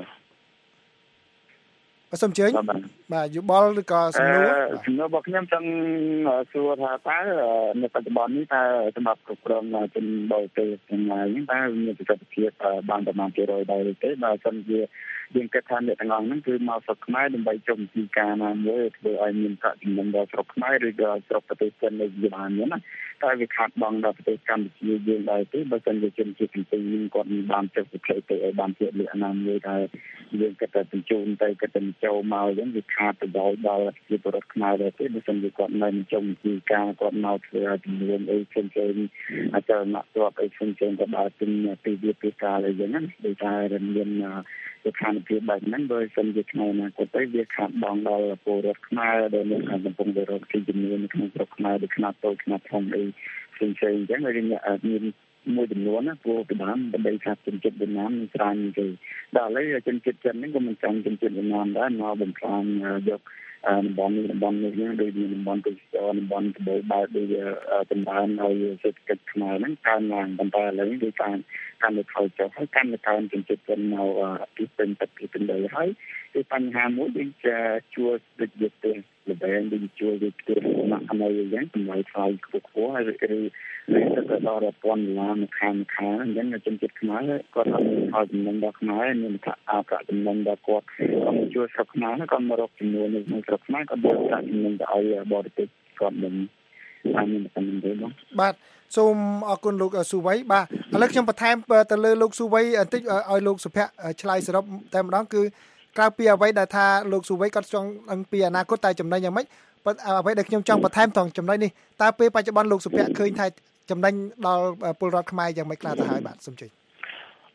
S7: សូមអញ្ជើញបាទយោបល់ឬក៏សំណួរ
S10: របស់ខ្ញុំចង់សួរថាតើនៅបច្ចុប្បន្ននេះតើសម្រាប់គ្រប់គ្រងជនបរទេសទាំងឡាយនេះតើមានប្រសិទ្ធភាពបានប្រមាណ%ដែរឬទេបើសិនជាយើងគិតថាអ្នកទាំងអស់ហ្នឹងគឺមកស្រុកខ្មែរដើម្បីចុះពីការណាមួយធ្វើឲ្យមានប្រាក់ចំណេញដល់ស្រុកខ្មែរឬក៏ស្រុកប្រទេសចិននៅជាបានហ្នឹងណាតែវាខាត់បងដល់ប្រទេសកម្ពុជាយើងដែរទេបើសិនជាជនជាតិទាំងពីរគាត់មិនបានចុះពីផ្លូវទៅឲ្យបានជាលក្ខណៈមួយដែលយើងគិតថាបញ្ជូនទៅគិតតែចូលមកអញ្ចឹងវាខាតទៅដល់ជាពលរដ្ឋខ្មែរដែរទេបើសិនជាគាត់នៅចុះពីការគាត់មកធ្វើឲ្យជំនួយអីផ្សេងៗអាចរណៈទ្រព្យអីផ្សេងៗក៏ដល់ពីវាពីការអីយ៉ាងហ្នឹងដូចតែមានស្ថានភាពបែបហ្នឹងបើសិនជាថ្ងៃណាគាត់ទៅវាខាត់បងដល់ពលរដ្ឋខ្មែរដែលនៅខាងកំពុងតែរកស៊ីជំនួយនៅក្នុងស្រុកខ្មែរដូចខ្នាតតូចខ្នាតធំអីផ្សេងៗអញ្ចឹងហើយមានមួយចំនួនណាព្រោះពីដើមដើម្បីថាជនជាតិវៀតណាមមានច្រើនទេដល់ឥឡូវជនជាតិចិនហ្នឹងក៏មិនចាំជនជាតិវៀតណាមដែរមកបំផ្លាញយកតំបន់នេះដូចមានតំបន់ទេសចរតំបន់ក្បូរបែបដូចតំបន់ឲ្យសេដ្ឋកិច្ចខ្មែរហ្នឹងកើនឡើងប៉ុន្តែឥឡូវនេះគឺកាន់តែថយចុះហើយកាន់តែកើនជនជាតិចិនមកពីពេញទឹកពីពេញដីហើយគឺបញ្ហាមួយដូចជាជួលដូចជាផ្ទះល្បែងដូចជួលដូចផ្ទះណាស់អីយ៉ាងតម្លៃថ្លៃខ្ពស់ហើយឬទៅដល់$1000មួយខែអញ្ចឹងជនជាតិខ្មែរគាត់អត់មានផលចំណេញដល់ខ្មែរមានប្រាក់ចំណេញដល់គាត់គាត់ជួលស្រុកខ្មែរគាត់មករកចំនួននៅក្នុងស្រុកខ្មែរគាត់យកប្រាក់ចំណេញទៅឲ្យបរទេសគាត់មិនបានមានចំណេញទេបង
S7: បាទសូមអរគុណលោកស៊ូវៃបាទឥឡូវខ្ញុំបន្ថែមទៅលើលោកស៊ូវៃបន្តិចឲ្យលោកសុភ័ក្រឆ្លើយសរុបតែម្ដងគឺក្រៅពីអ្វីដែលថាលោកស៊ូវៃគាត់ចង់ដឹងពីអនាគតតែចំណេញយ៉ាងម៉េចអ្វីដែលខ្ញុំចង់បន្ថែមត្រង់ចំណុចនេះតើពេលបច្ចុប្បន្នលោកសុភ័ក្រឃើញថាចំណេញដល់ពលរដ្ឋខ្មែរយ៉ាងម៉េចខ្លះទៅហើយបាទសូមជួយ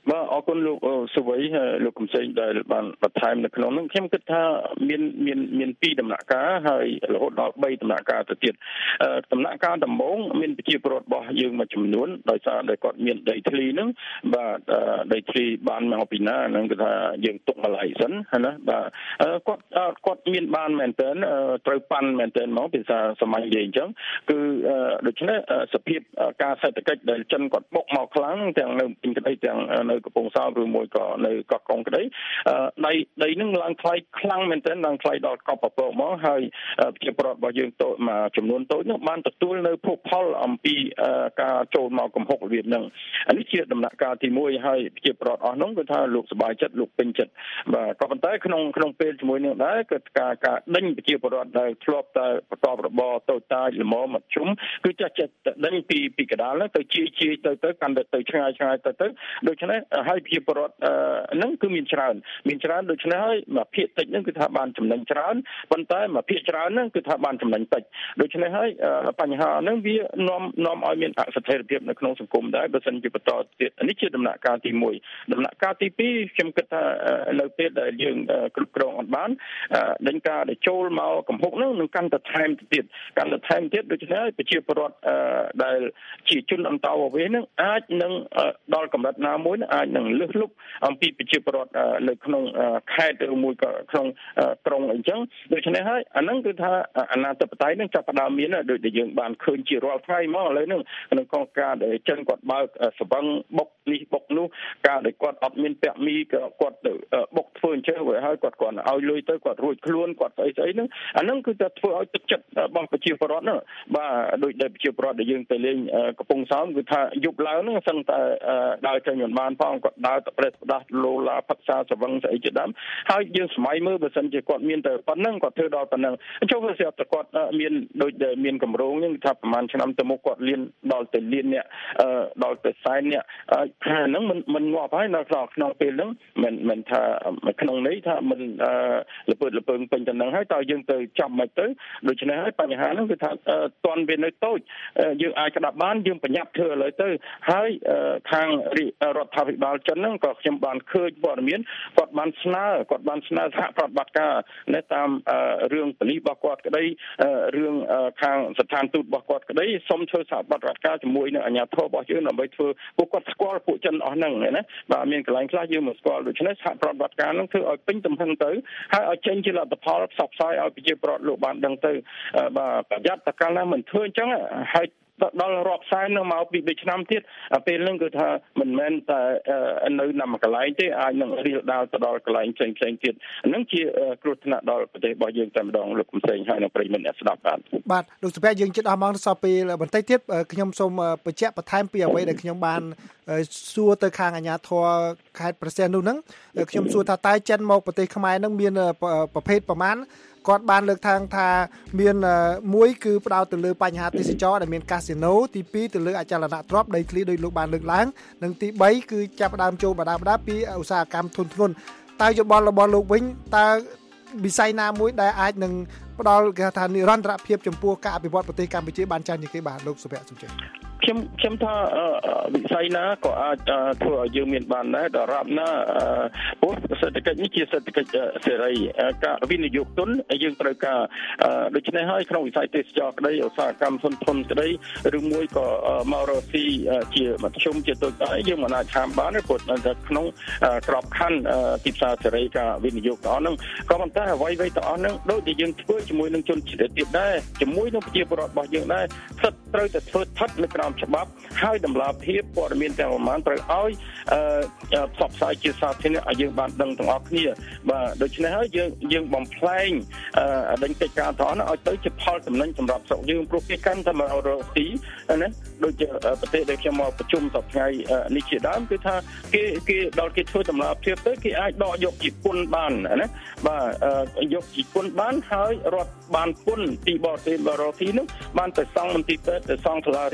S8: បាទអរគុណលោកសុវ័យលោកកំសែងដែលបានបន្ថែមនៅក្នុងនោះខ្ញុំគិតថាមាន2ដំណាក់កាលហើយរហូតដល់3ដំណាក់កាលទៅទៀតដំណាក់កាលដំបូងមានប្រជាពលរដ្ឋរបស់យើងមួយចំនួនដោយសារតែគាត់មានដីធ្លីហ្នឹងបាទដីធ្លីបានមកពីណាហ្នឹងគឺថាយើងទុកម្ល៉េះសិនណាបាទគាត់មានបានមែនតើត្រូវប៉ាន់មែនតើមកពីសារសម័យនិយាយអញ្ចឹងគឺដូច្នេះសភាពការសេដ្ឋកិច្ចដែលចិនគាត់បុកមកខ្លាំងទាំងនៅពេញក្តីទាំងនៅកំពង់សោមឬមួយក៏នៅកោះកុងក្តីដីនឹងឡើងថ្លៃខ្លាំងមែនទែនឡើងថ្លៃដល់កប់ប្រពកមកហើយប្រជាពលរដ្ឋរបស់យើងតូចមួយចំនួនតូចនោះបានទទួលនៅភោគផលអំពីការចូលមកកំហុករបៀបហ្នឹងនេះជាដំណាក់កាលទី1ហើយប្រជាពលរដ្ឋអស់នោះគឺថាលោកសប្បាយចិត្តលោកពេញចិត្តបាទក៏ប៉ុន្តែក្នុងពេលជាមួយនឹងដែរគឺការដេញប្រជាពលរដ្ឋដែលធ្លាប់តែប្រកបរបរតូចតាចល្មមមធ្យមគឺចេះដេញពីកណ្ដាលទៅជាទៅកាន់ទៅឆ្ងាយទៅដូច្នេះហើយប្រជាពលរដ្ឋហ្នឹងគឺមានច្រើនដូច្នេះហើយមួយភាគតិចហ្នឹងគឺថាបានចំណេញច្រើនប៉ុន្តែមួយភាគច្រើនហ្នឹងគឺថាបានចំណេញតិចដូច្នេះហើយបញ្ហាហ្នឹងវានាំឲ្យមានអស្ថិរភាពនៅក្នុងសង្គមដែរបើសិនជាបន្តទៀតនេះជាដំណាក់កាលទី1ដំណាក់កាលទី2ខ្ញុំគិតថានៅពេលដែលយើងគ្រប់គ្រងអត់បានដេញការដែលចូលមកកំហុកហ្នឹងនឹងកាន់តែថែមទៀតដូច្នេះហើយប្រជាពលរដ្ឋដែលជាជនអន្តោប្រវេសន៍ហ្នឹងអាចនឹងដល់កម្រិតណាមួយអាចនឹងលើសលប់អំពីប្រជាពលរដ្ឋនៅក្នុងខេត្តឬមួយក៏ក្នុងក្រុងអញ្ចឹងដូច្នេះហើយអាហ្នឹងគឺថាអាណាធិបតេយ្យនឹងចាប់ផ្ដើមមានដូចដែលយើងបានឃើញជារាល់ថ្ងៃមកឥឡូវហ្នឹងក្នុងកងការដែលចិនគាត់បើកសវឹងបុកនេះបុកនោះការដែលគាត់អត់មានពាក់មីក៏គាត់ទៅបុកធ្វើអញ្ចឹងហើយគាត់ឲ្យលុយទៅគាត់រួចខ្លួនគាត់ស្អីហ្នឹងអាហ្នឹងគឺតែធ្វើឲ្យទឹកចិត្តរបស់ប្រជាពលរដ្ឋហ្នឹងបាទដូចដែលប្រជាពលរដ្ឋដែលយើងទៅលេងកំពង់សោមគឺថាយប់ឡើងហ្នឹងសឹងតែដើរចេញមិនបានផងគាត់ដើរទៅប្រេះផ្ដាស់លោឡាផឹកសាសវឹងស្អីជាដើមហើយយើងសម័យមើលបើសិនជាគាត់មានតែប៉ុណ្្នឹងគាត់ធ្វើដល់ប៉ុណ្្នឹងចុះវាស្រាប់តែគាត់មានដូចដែលមានកម្រងហ្នឹងថាប្រហែលឆ្នាំទៅមុខគាត់លៀនដល់ទៅលៀនអ្នកដល់ទៅសែនអ្នកហ្នឹងមិនងាប់ហើយនៅក្នុងពេលហ្នឹងមិនថាក្នុងនេះថាមិនលពើលពើពេញទៅហ្នឹងហើយតើយើងទៅចាប់មិនទៅដូច្នេះហើយបញ្ហាហ្នឹងគឺថាតន់វានៅតូចយើងអាចក្តាប់បានយើងប្រញាប់ធ្វើឥឡូវទៅហើយខាងរដ្ឋាភិបាលចិនហ្នឹងក៏ខ្ញុំបានឃើញព័ត៌មានគាត់បានស្នើសហប្រតិបត្តិការនៅតាមរឿងប៉ូលីសរបស់គាត់ក្តីរឿងខាងស្ថានទូតរបស់គាត់ក្តីសូមធ្វើសហប្រតិបត្តិការជាមួយនឹងអាជ្ញាធររបស់យើងដើម្បីធ្វើពួកគាត់ស្គាល់ពួកចិនអស់ហ្នឹងណាបាទមានកន្លែងខ្លះយើងមិនស្គាល់ដូច្នេះសហប្រតិបត្តិការហ្នឹងធ្វើឲ្យពេញទំហឹងទៅហើយឲ្យចេញជាលទ្ធផលផ្សព្វផ្សាយឲ្យប្រជាពលរដ្ឋលោកបានដឹងទៅបាទប្រយ័ត្នតកាលណាមិនធ្វើអញ្ចឹងហើយដល់រាប់សែននឹងមកពី2ឆ្នាំទៀតពេលហ្នឹងគឺថាមិនមែនតែនៅណាមួយកន្លែងទេអាចនឹងរៀលដាលទៅដល់កន្លែងផ្សេងទៀតហ្នឹងជាគ្រោះថ្នាក់ដល់ប្រទេសរបស់យើងតែម្ដងលោកកំសែងហើយនៅប្រិយមិត្តអ្នកស្ដាប់បាទ
S7: លោកសុភ័ក្រយើងជិតអស់ម៉ោងសល់ពេលបន្តិចទៀតខ្ញុំសូមបញ្ជាក់បន្ថែមពីអ្វីដែលខ្ញុំបានសួរទៅខាងអាជ្ញាធរខេត្តប្រសិទ្ធនោះហ្នឹងខ្ញុំសួរថាតើចិនមកប្រទេសខ្មែរហ្នឹងមានប្រភេទប្រមាណគាត់បានលើកថាមានមួយគឺផ្ដោតទៅលើបញ្ហាទេសចរដែលមានកាស៊ីណូទី2ទៅលើអចលនទ្រព្យដីធ្លីដោយលោកបានលើកឡើងនិងទី3គឺចាប់ផ្ដើមចូលបដាពីឧស្សាហកម្មធុនធ្ងន់តើយោបល់របស់លោកវិញតើវិស័យណាមួយដែលអាចនឹងផ្ដល់គេថានិរន្តរភាពចំពោះការអភិវឌ្ឍប្រទេសកម្ពុជាបានច្រើនជាងគេបាទលោកសុភ័ក្រសំជិត
S8: ខ្ញុំថាវិស័យណាក៏អាចធ្វើឲ្យយើងមានបានដែរដល់រាប់ណាព្រោះសេដ្ឋកិច្ចនេះជាសេដ្ឋកិច្ចសេរីការវិនិយោគទុនយើងត្រូវការដូច្នេះហើយក្នុងវិស័យទេសចរក្តីឧស្សាហកម្មធុនក្តីឬមួយក៏មករកស៊ីជាមធ្យមជាតូចតាចយើងមិនអាចហាមបានទេព្រោះនៅក្នុងក្របខ័ណ្ឌទីផ្សារសេរីការវិនិយោគទាំងអស់ហ្នឹងក៏ប៉ុន្តែអ្វីៗទាំងអស់ហ្នឹងដូចដែលយើងធ្វើជាមួយនឹងជនជាតិទៀតដែរជាមួយនឹងប្រជាពលរដ្ឋរបស់យើងដែរត្រូវតែធ្វើស្ថិតនៅក្រោមច្បាប់ហើយតម្លាភាពព័ត៌មានទាំងប្រមាណត្រូវឲ្យផ្សព្វផ្សាយជាសាធារណៈឲ្យយើងបានដឹងទាំងអស់គ្នាបាទដូច្នេះហើយយើងបំផ្លែងដេញកិច្ចការត្រង់ឲ្យទៅជាផលចំណេញសម្រាប់ស្រុកយើងព្រោះគេកាន់តែមករកស៊ីណាដូចជាប្រទេសដែលខ្ញុំមកប្រជុំសប្តាហ៍នេះជាដើមគឺថាគេដល់គេធ្វើតម្លាភាពទៅគេអាចដកយកពីពន្ធបានណាបាទយកពីពន្ធបានហើយរដ្ឋបានពន្ធពីបរទេសបរោទីនោះបានទៅសង់មន្ទីរពេទ្យទៅសង់សាលារៀនទៅសង់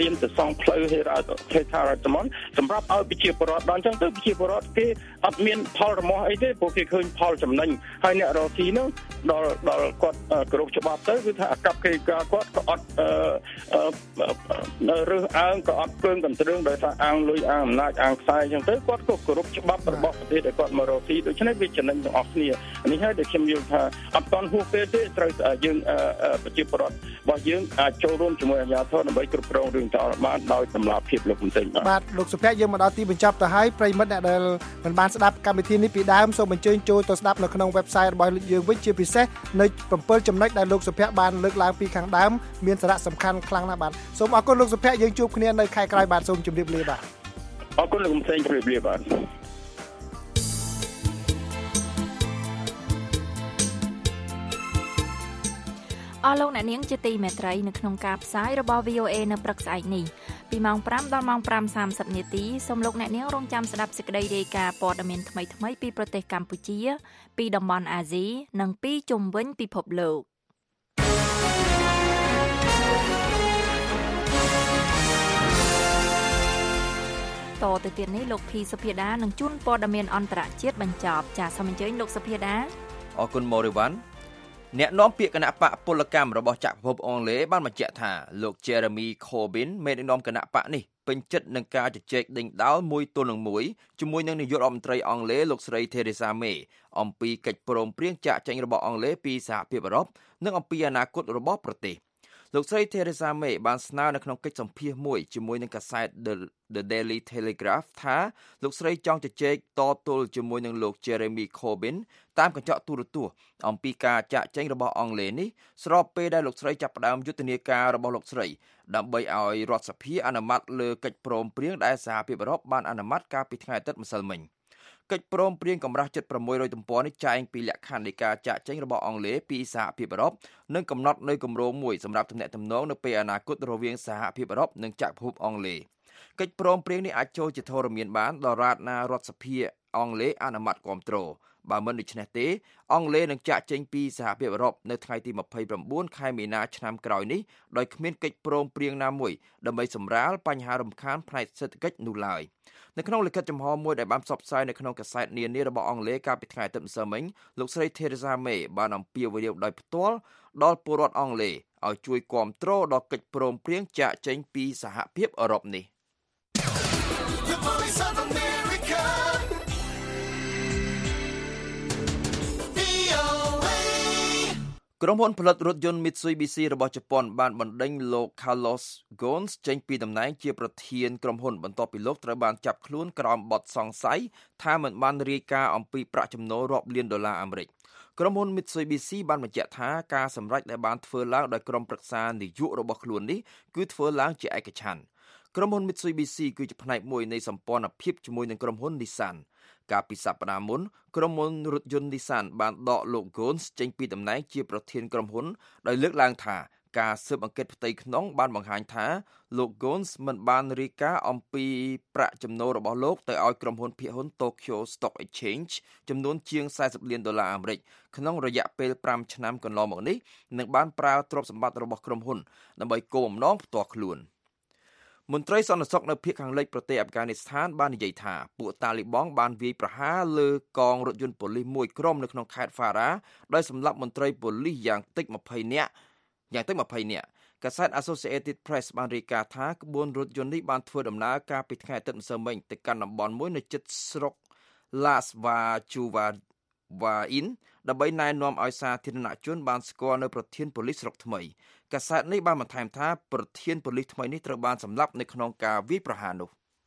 S8: ងផ្លូវហេដ្ឋារចនាសម្រាប់ឲ្យប្រជាពលរដ្ឋដល់អញ្ចឹងទៅប្រជាពលរដ្ឋគេអត់មានផលរមាស់អីទេព្រោះគេឃើញផលចំណេញហើយអ្នករកស៊ីនោះដល់គាត់គ្រប់ច្បាប់ទៅគឺថាអាកប្បកិរិយាគាត់ក៏អត់រើសអើងក៏អត់ពើងកន្ទ្រឿងដោយសារអាងលុយអាងអំណាចអាងខ្សែអញ្ចឹងទៅគាត់ក៏គោរពច្បាប់របស់ប្រទេសដែលគាត់មករកស៊ីដូច្នេះវាចំណេញទាំងអស់គ្នានេះហើយដែលខ្ញុំយល់ថាអត់ទាន់ហួសពេលទេត្រូវយើងប្រជាពលរដ្ឋរបស់យើងអាចចូលរួមជាមួយអាជ្ញាធរដើម្បីគ្រប់គ្រងរឿងចោលបានដោយតម្លាភាពលោកបន្តិច
S7: បាទលោកសុភ័ក្រយើងមកដល់ទីបញ្ចប់ទៅហើយប្រិយមិត្តអ្នកដែលមិនបានស្ដាប់កម្មវិធីនេះពីដើមសូមអញ្ជើញចូលទៅស្ដាប់នៅក្នុង website របស់យើងវិញជាពិសេសនៅ7ចំណុចដែលលោកសុភ័ក្របានលើកឡើងពីខាងដើមមានសារៈសំខាន់ខ្លាំងណាស់បាទសូមអរគុណលោកសុភ័ក្រយើងជួបគ្នានៅខែក្រោយបាទសូមជម្រាបលាបាទ
S8: អរគុណលោកផ្សេងជម្រាបលាបាទ
S3: អស់លោកអ្នកនាងជាទីមេត្រីនៅក្នុងការផ្សាយរបស់ VOA នៅព្រឹកស្អែកនេះពីម៉ោង5ដល់ម៉ោង 5:30 នាទីសូមលោកអ្នកនាងរងចាំស្ដាប់សេចក្តីរាយការណ៍ព័ត៌មានថ្មីៗពីប្រទេសកម្ពុជាពីតំបន់អាស៊ីនិងពីជុំវិញពិភពលោកតទៅទៀតនេះលោកភីសុភាដានឹងជូនព័ត៌មានអន្តរជាតិបញ្ចប់ចាសសូមអញ្ជើញលោកសុភាដា
S4: អរគុណម៉ូរីវ៉ាន់អ្នកនាំពាក្យគណៈបកពលកម្មរបស់ចក្រភពអង់គ្លេសបានបញ្ជាក់ថាលោក Jeremy Corbyn មេដឹកនាំគណៈបកនេះពេញចិត្តនឹងការជជែកដេញដោលមួយទល់នឹងមួយជាមួយនឹងនាយករដ្ឋមន្ត្រីអង់គ្លេសលោកស្រី Theresa May អំពីកិច្ចព្រមព្រៀងចាកចេញរបស់អង់គ្លេសពីសហភាពអឺរ៉ុបនិងអំពីអនាគតរបស់ប្រទេសលោកស្រី Theresa May បានស្នើនៅក្នុងកិច្ចសម្ភាសន៍មួយជាមួយនឹងកាសែត The Daily Telegraph ថាលោកស្រីចង់ជជែកតទល់ជាមួយនឹងលោក Jeremy Corbyn តាមកញ្ចក់ទូរទស្សន៍អំពីការចាកចេញរបស់អង់គ្លេសនេះស្របពេលដែលលោកស្រីចាប់ផ្ដើមយុទ្ធនាការរបស់លោកស្រីដើម្បីឲ្យរដ្ឋសភាអនុម័តលើកិច្ចព្រមព្រៀងដែលសហភាពអឺរ៉ុបបានអនុម័តកាលពីថ្ងៃអាទិត្យម្សិលមិញកិច្ចព្រមព្រៀងកម្រាស់ជិត600ទំព័រនេះចែងពីលក្ខខណ្ឌនៃការចាកចេញរបស់អង់គ្លេសពីសហភាពអឺរ៉ុបនិងកំណត់នូវគម្រោងមួយសម្រាប់ទំនាក់ទំនងនៅពេលអនាគតរវាងសហភាពអឺរ៉ុបនិងចក្រភពអង់គ្លេសកិច្ចព្រមព្រៀងនេះអាចចូលជាធរមានបានដរាបណារដ្ឋសភាអង់គ្លេសអនុម័តគាំទ្របើមិនដូច្នេះទេអង់គ្លេសនឹងចាកចេញពីសហភាពអឺរ៉ុបនៅថ្ងៃទី29ខែមីនាឆ្នាំក្រោយនេះដោយគ្មានកិច្ចព្រមព្រៀងណាមួយដើម្បីសម្រាលបញ្ហារំខានផ្នែកសេដ្ឋកិច្ចនោះឡើយនៅក្នុងលិខិតចំហមួយដែលបានផ្សព្វផ្សាយនៅក្នុងកាសែតនានារបស់អង់គ្លេសកាលពីថ្ងៃអាទិត្យម្សិលមិញលោកស្រី Theresa May បានអំពាវនាវដោយផ្ទាល់ដល់ពលរដ្ឋអង់គ្លេសឲ្យជួយគាំទ្រដល់កិច្ចព្រមព្រៀងចាកចេញពីសហភាពអឺរ៉ុបនេះក្រុមហ៊ុនផលិតរថយន្ត Mitsubishi របស់ជប៉ុនបានបណ្ដេញលោក Carlos Ghosn ចេញពីតំណែងជាប្រធានក្រុមហ៊ុនបន្ទាប់ពីលោកត្រូវបានចាប់ខ្លួនក្រោមបទសង្ស័យថាមិនបានរាយការណ៍អំពីប្រាក់ចំណូលរាប់លានដុល្លារអាមេរិកក្រុមហ៊ុន Mitsubishi បានបញ្ជាក់ថាការសម្រេចដែលបានធ្វើឡើងដោយក្រុមប្រឹក្សានយោបាយរបស់ខ្លួននេះគឺធ្វើឡើងជាឯកច្ឆន្ទក្រុមហ៊ុន Mitsubishi គឺជាផ្នែកមួយនៃសម្ព័ន្ធភាពជាមួយនឹងក្រុមហ៊ុន Nissanកាលពីសប្តាហ៍មុនក្រុមហ៊ុនរថយន្ត Nissan បានដកលោក Ghosn ចេញពីតំណែងជាប្រធានក្រុមហ៊ុនដោយលើកឡើងថាការស៊ើបអង្កេតផ្ទៃក្នុងបានបង្ហាញថាលោក Ghosn មិនបានរាយការណ៍អំពីប្រាក់ចំណូលរបស់លោកទៅឲ្យក្រុមហ៊ុនភាគហ៊ុន Tokyo Stock Exchange ចំនួនជាង$40 លានអាមេរិកក្នុងរយៈពេល5ឆ្នាំកន្លងមកនេះនិងបានប្រើទ្រព្យសម្បត្តិរបស់ក្រុមហ៊ុនដើម្បីគោលបំណងផ្ទាល់ខ្លួនមន្ត្រីសន្តិសុខនៅភាគខាងលិចប្រទេសអាហ្វហ្គានីស្ថានបាននិយាយថាពួកតាលីបង់បានវាយប្រហារលើកងរថយន្តប៉ូលីសមួយក្រុមនៅក្នុងខេត្ត Farah ដោយសម្លាប់មន្ត្រីប៉ូលីសយ៉ាងតិច20នាក់កាសែត Associated Press បានរាយការណ៍ថាក្បួនរថយន្តនេះបានធ្វើដំណើរការពីថ្ងៃអាទិត្យម្សិលមិញទៅកាន់តំបន់មួយនៅជិតស្រុក Las Vajuvain ដើម្បីណែនាំឲ្យសាធារណជនបានស្គាល់នៅប្រធានប៉ូលីសស្រុកថ្មីកាសែតនេះបានបន្ថែមថាប្រធានប៉ូលីសថ្មីនេះត្រូវបានសម្លាប់នៅក្នុងការវាយប្រហារនោះ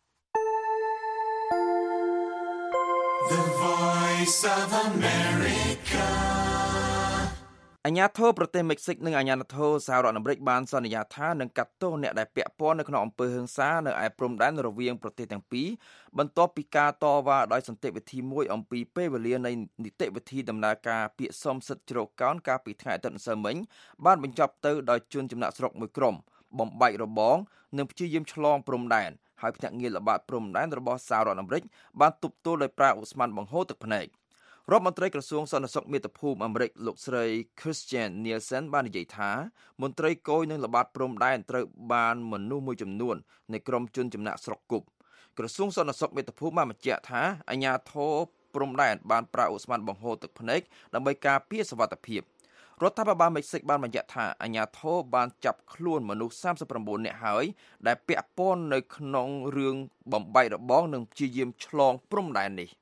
S2: The Voice of America
S4: អាជ្ញាធរប្រទេសមិចស៊ិកនិងអាជ្ញាធរសហរដ្ឋអាមេរិកបានសន្យាថានឹងកាត់ទោសអ្នកដែលពាក់ព័ន្ធនៅក្នុងអំពើហិង្សានៅឯព្រំដែនរវាងប្រទេសទាំងពីរបន្ទាប់ពីការតវ៉ាដោយសន្តិវិធីមួយអំពីពេលវេលានៃនីតិវិធីដំណើរការពាក្យសុំសិទ្ធិជ្រកកោនកាលពីថ្ងៃអាទិត្យម្សិលមិញបានបញ្ចប់ទៅដោយជនចំណាក់ស្រុកមួយក្រុមបំបែករបងនិងព្យាយាមឆ្លងព្រំដែនហើយភ្នាក់ងារល្បាតព្រំដែនរបស់សហរដ្ឋអាមេរិកបានទប់ទល់ដោយប្រើឧស្ម័នបង្ហូរទឹកភ្នែករដ្ឋមន្ត្រីក្រសួងសន្តិសុខមាតុភូមិអាមេរិកលោកស្រី Christian Nielsen បាននិយាយថាមន្ត្រីគយនឹងល្បាតព្រំដែនត្រូវបានមនុស្សមួយចំនួននៃក្រុមជនចំណាក់ស្រុកគប់ក្រសួងសន្តិសុខមាតុភូមិបានបញ្ជាក់ថាអាជ្ញាធរព្រំដែនបានប្រើឧស្ម័នបង្ហូរទឹកភ្នែកដើម្បីការពារសុវត្ថិភាពរដ្ឋាភិបាលមិចស៊ិកបានបញ្ជាក់ថាអាជ្ញាធរបានចាប់ខ្លួនមនុស្ស39នាក់ហើយដែលពាក់ព័ន្ធនៅក្នុងរឿងបំបែករបងនិងព្យាយាមឆ្លងព្រំដែននេះ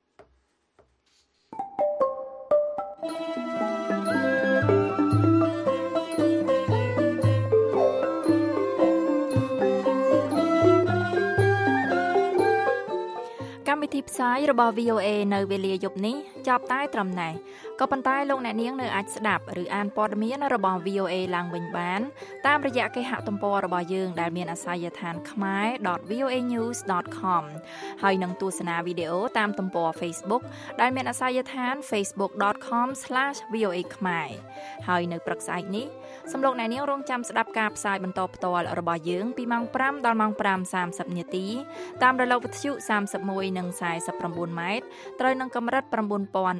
S3: កម្មវិធីផ្សាយរបស់ VOA នៅវេលាយប់នេះចាប់តែត្រឹមណេះក៏ប៉ុន្តែលោកអ្នកនាងនៅអាចស្ដាប់ឬអានព័ត៌មានរបស់ VOA ឡើងវិញបានតាមរយៈគេហទំព័ររបស់យើងដែលមានអាសយដ្ឋាន khmer.voanews.com ហើយនឹងទស្សនាវីដេអូតាមទំព័រ Facebook ដែលមានអាសយដ្ឋាន facebook.com/voa khmer ហើយនៅព្រឹកស្អែកនេះសូមលោកអ្នកនាងរងចាំស្ដាប់ការផ្សាយបន្តផ្ទាល់របស់យើងពីម៉ោង 5 ដល់ម៉ោង 5:30 នាទីតាមរលកវិទ្យុ31និង49ម៉ែត្រត្រូវនឹងកម្រិត 9320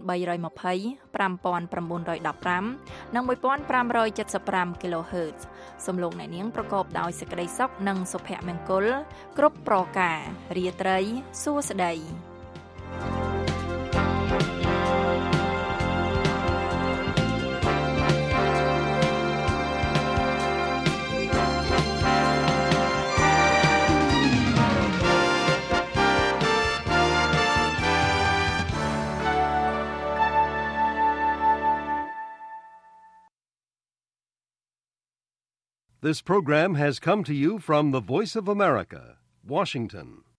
S3: 5915 និង 1575 kHz សូមលោកអ្នកនាងប្រកបដោយសេចក្តីសុខនិងសុភមង្គលគ្រប់ប្រការរាត្រីសួស្តី
S1: This program has come to you from the Voice of America, Washington.